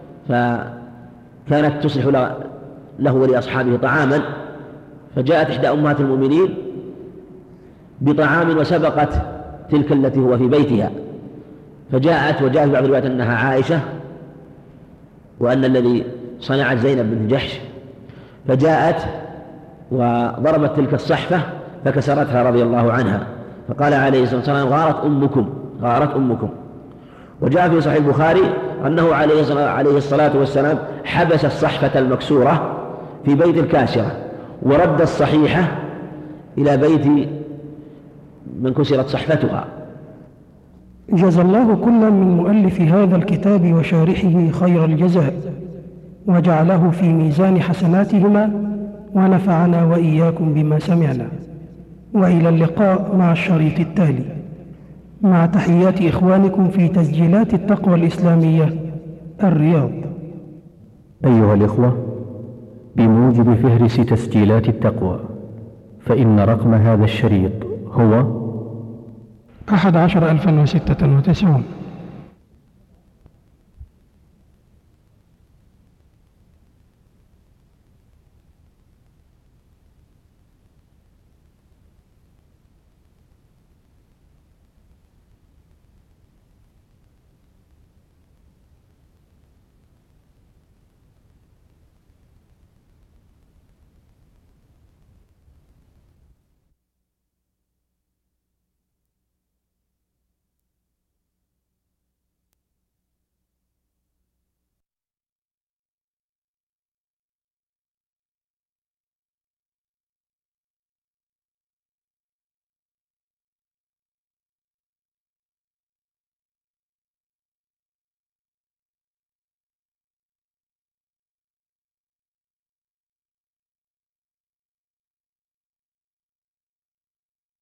فكانت تصلح له ولأصحابه طعاما، فجاءت إحدى أمهات المؤمنين بطعام وسبقت تلك التي هو في بيتها، وجاء في بعض الروايات أنها عائشة، وأن الذي صنعت زينب بنت جحش، فجاءت وضربت تلك الصحفة فكسرتها رضي الله عنها، فقال عليه الصلاة والسلام غارت أمكم. وجاء في صحيح البخاري أنه عليه الصلاة والسلام حبس الصحفة المكسورة في بيت الكاسرة ورد الصحيحة إلى بيت من كسرت صحفتها. جزى الله كل من مؤلف هذا الكتاب وشارحه خير الجزاء، وجعله في ميزان حسناتهما، ونفعنا وإياكم بما سمعنا. وإلى اللقاء مع الشريط التالي، مع تحيات إخوانكم في تسجيلات التقوى الإسلامية الرياض. أيها الإخوة، بموجب فهرس تسجيلات التقوى، فإن رقم هذا الشريط هو 11,096.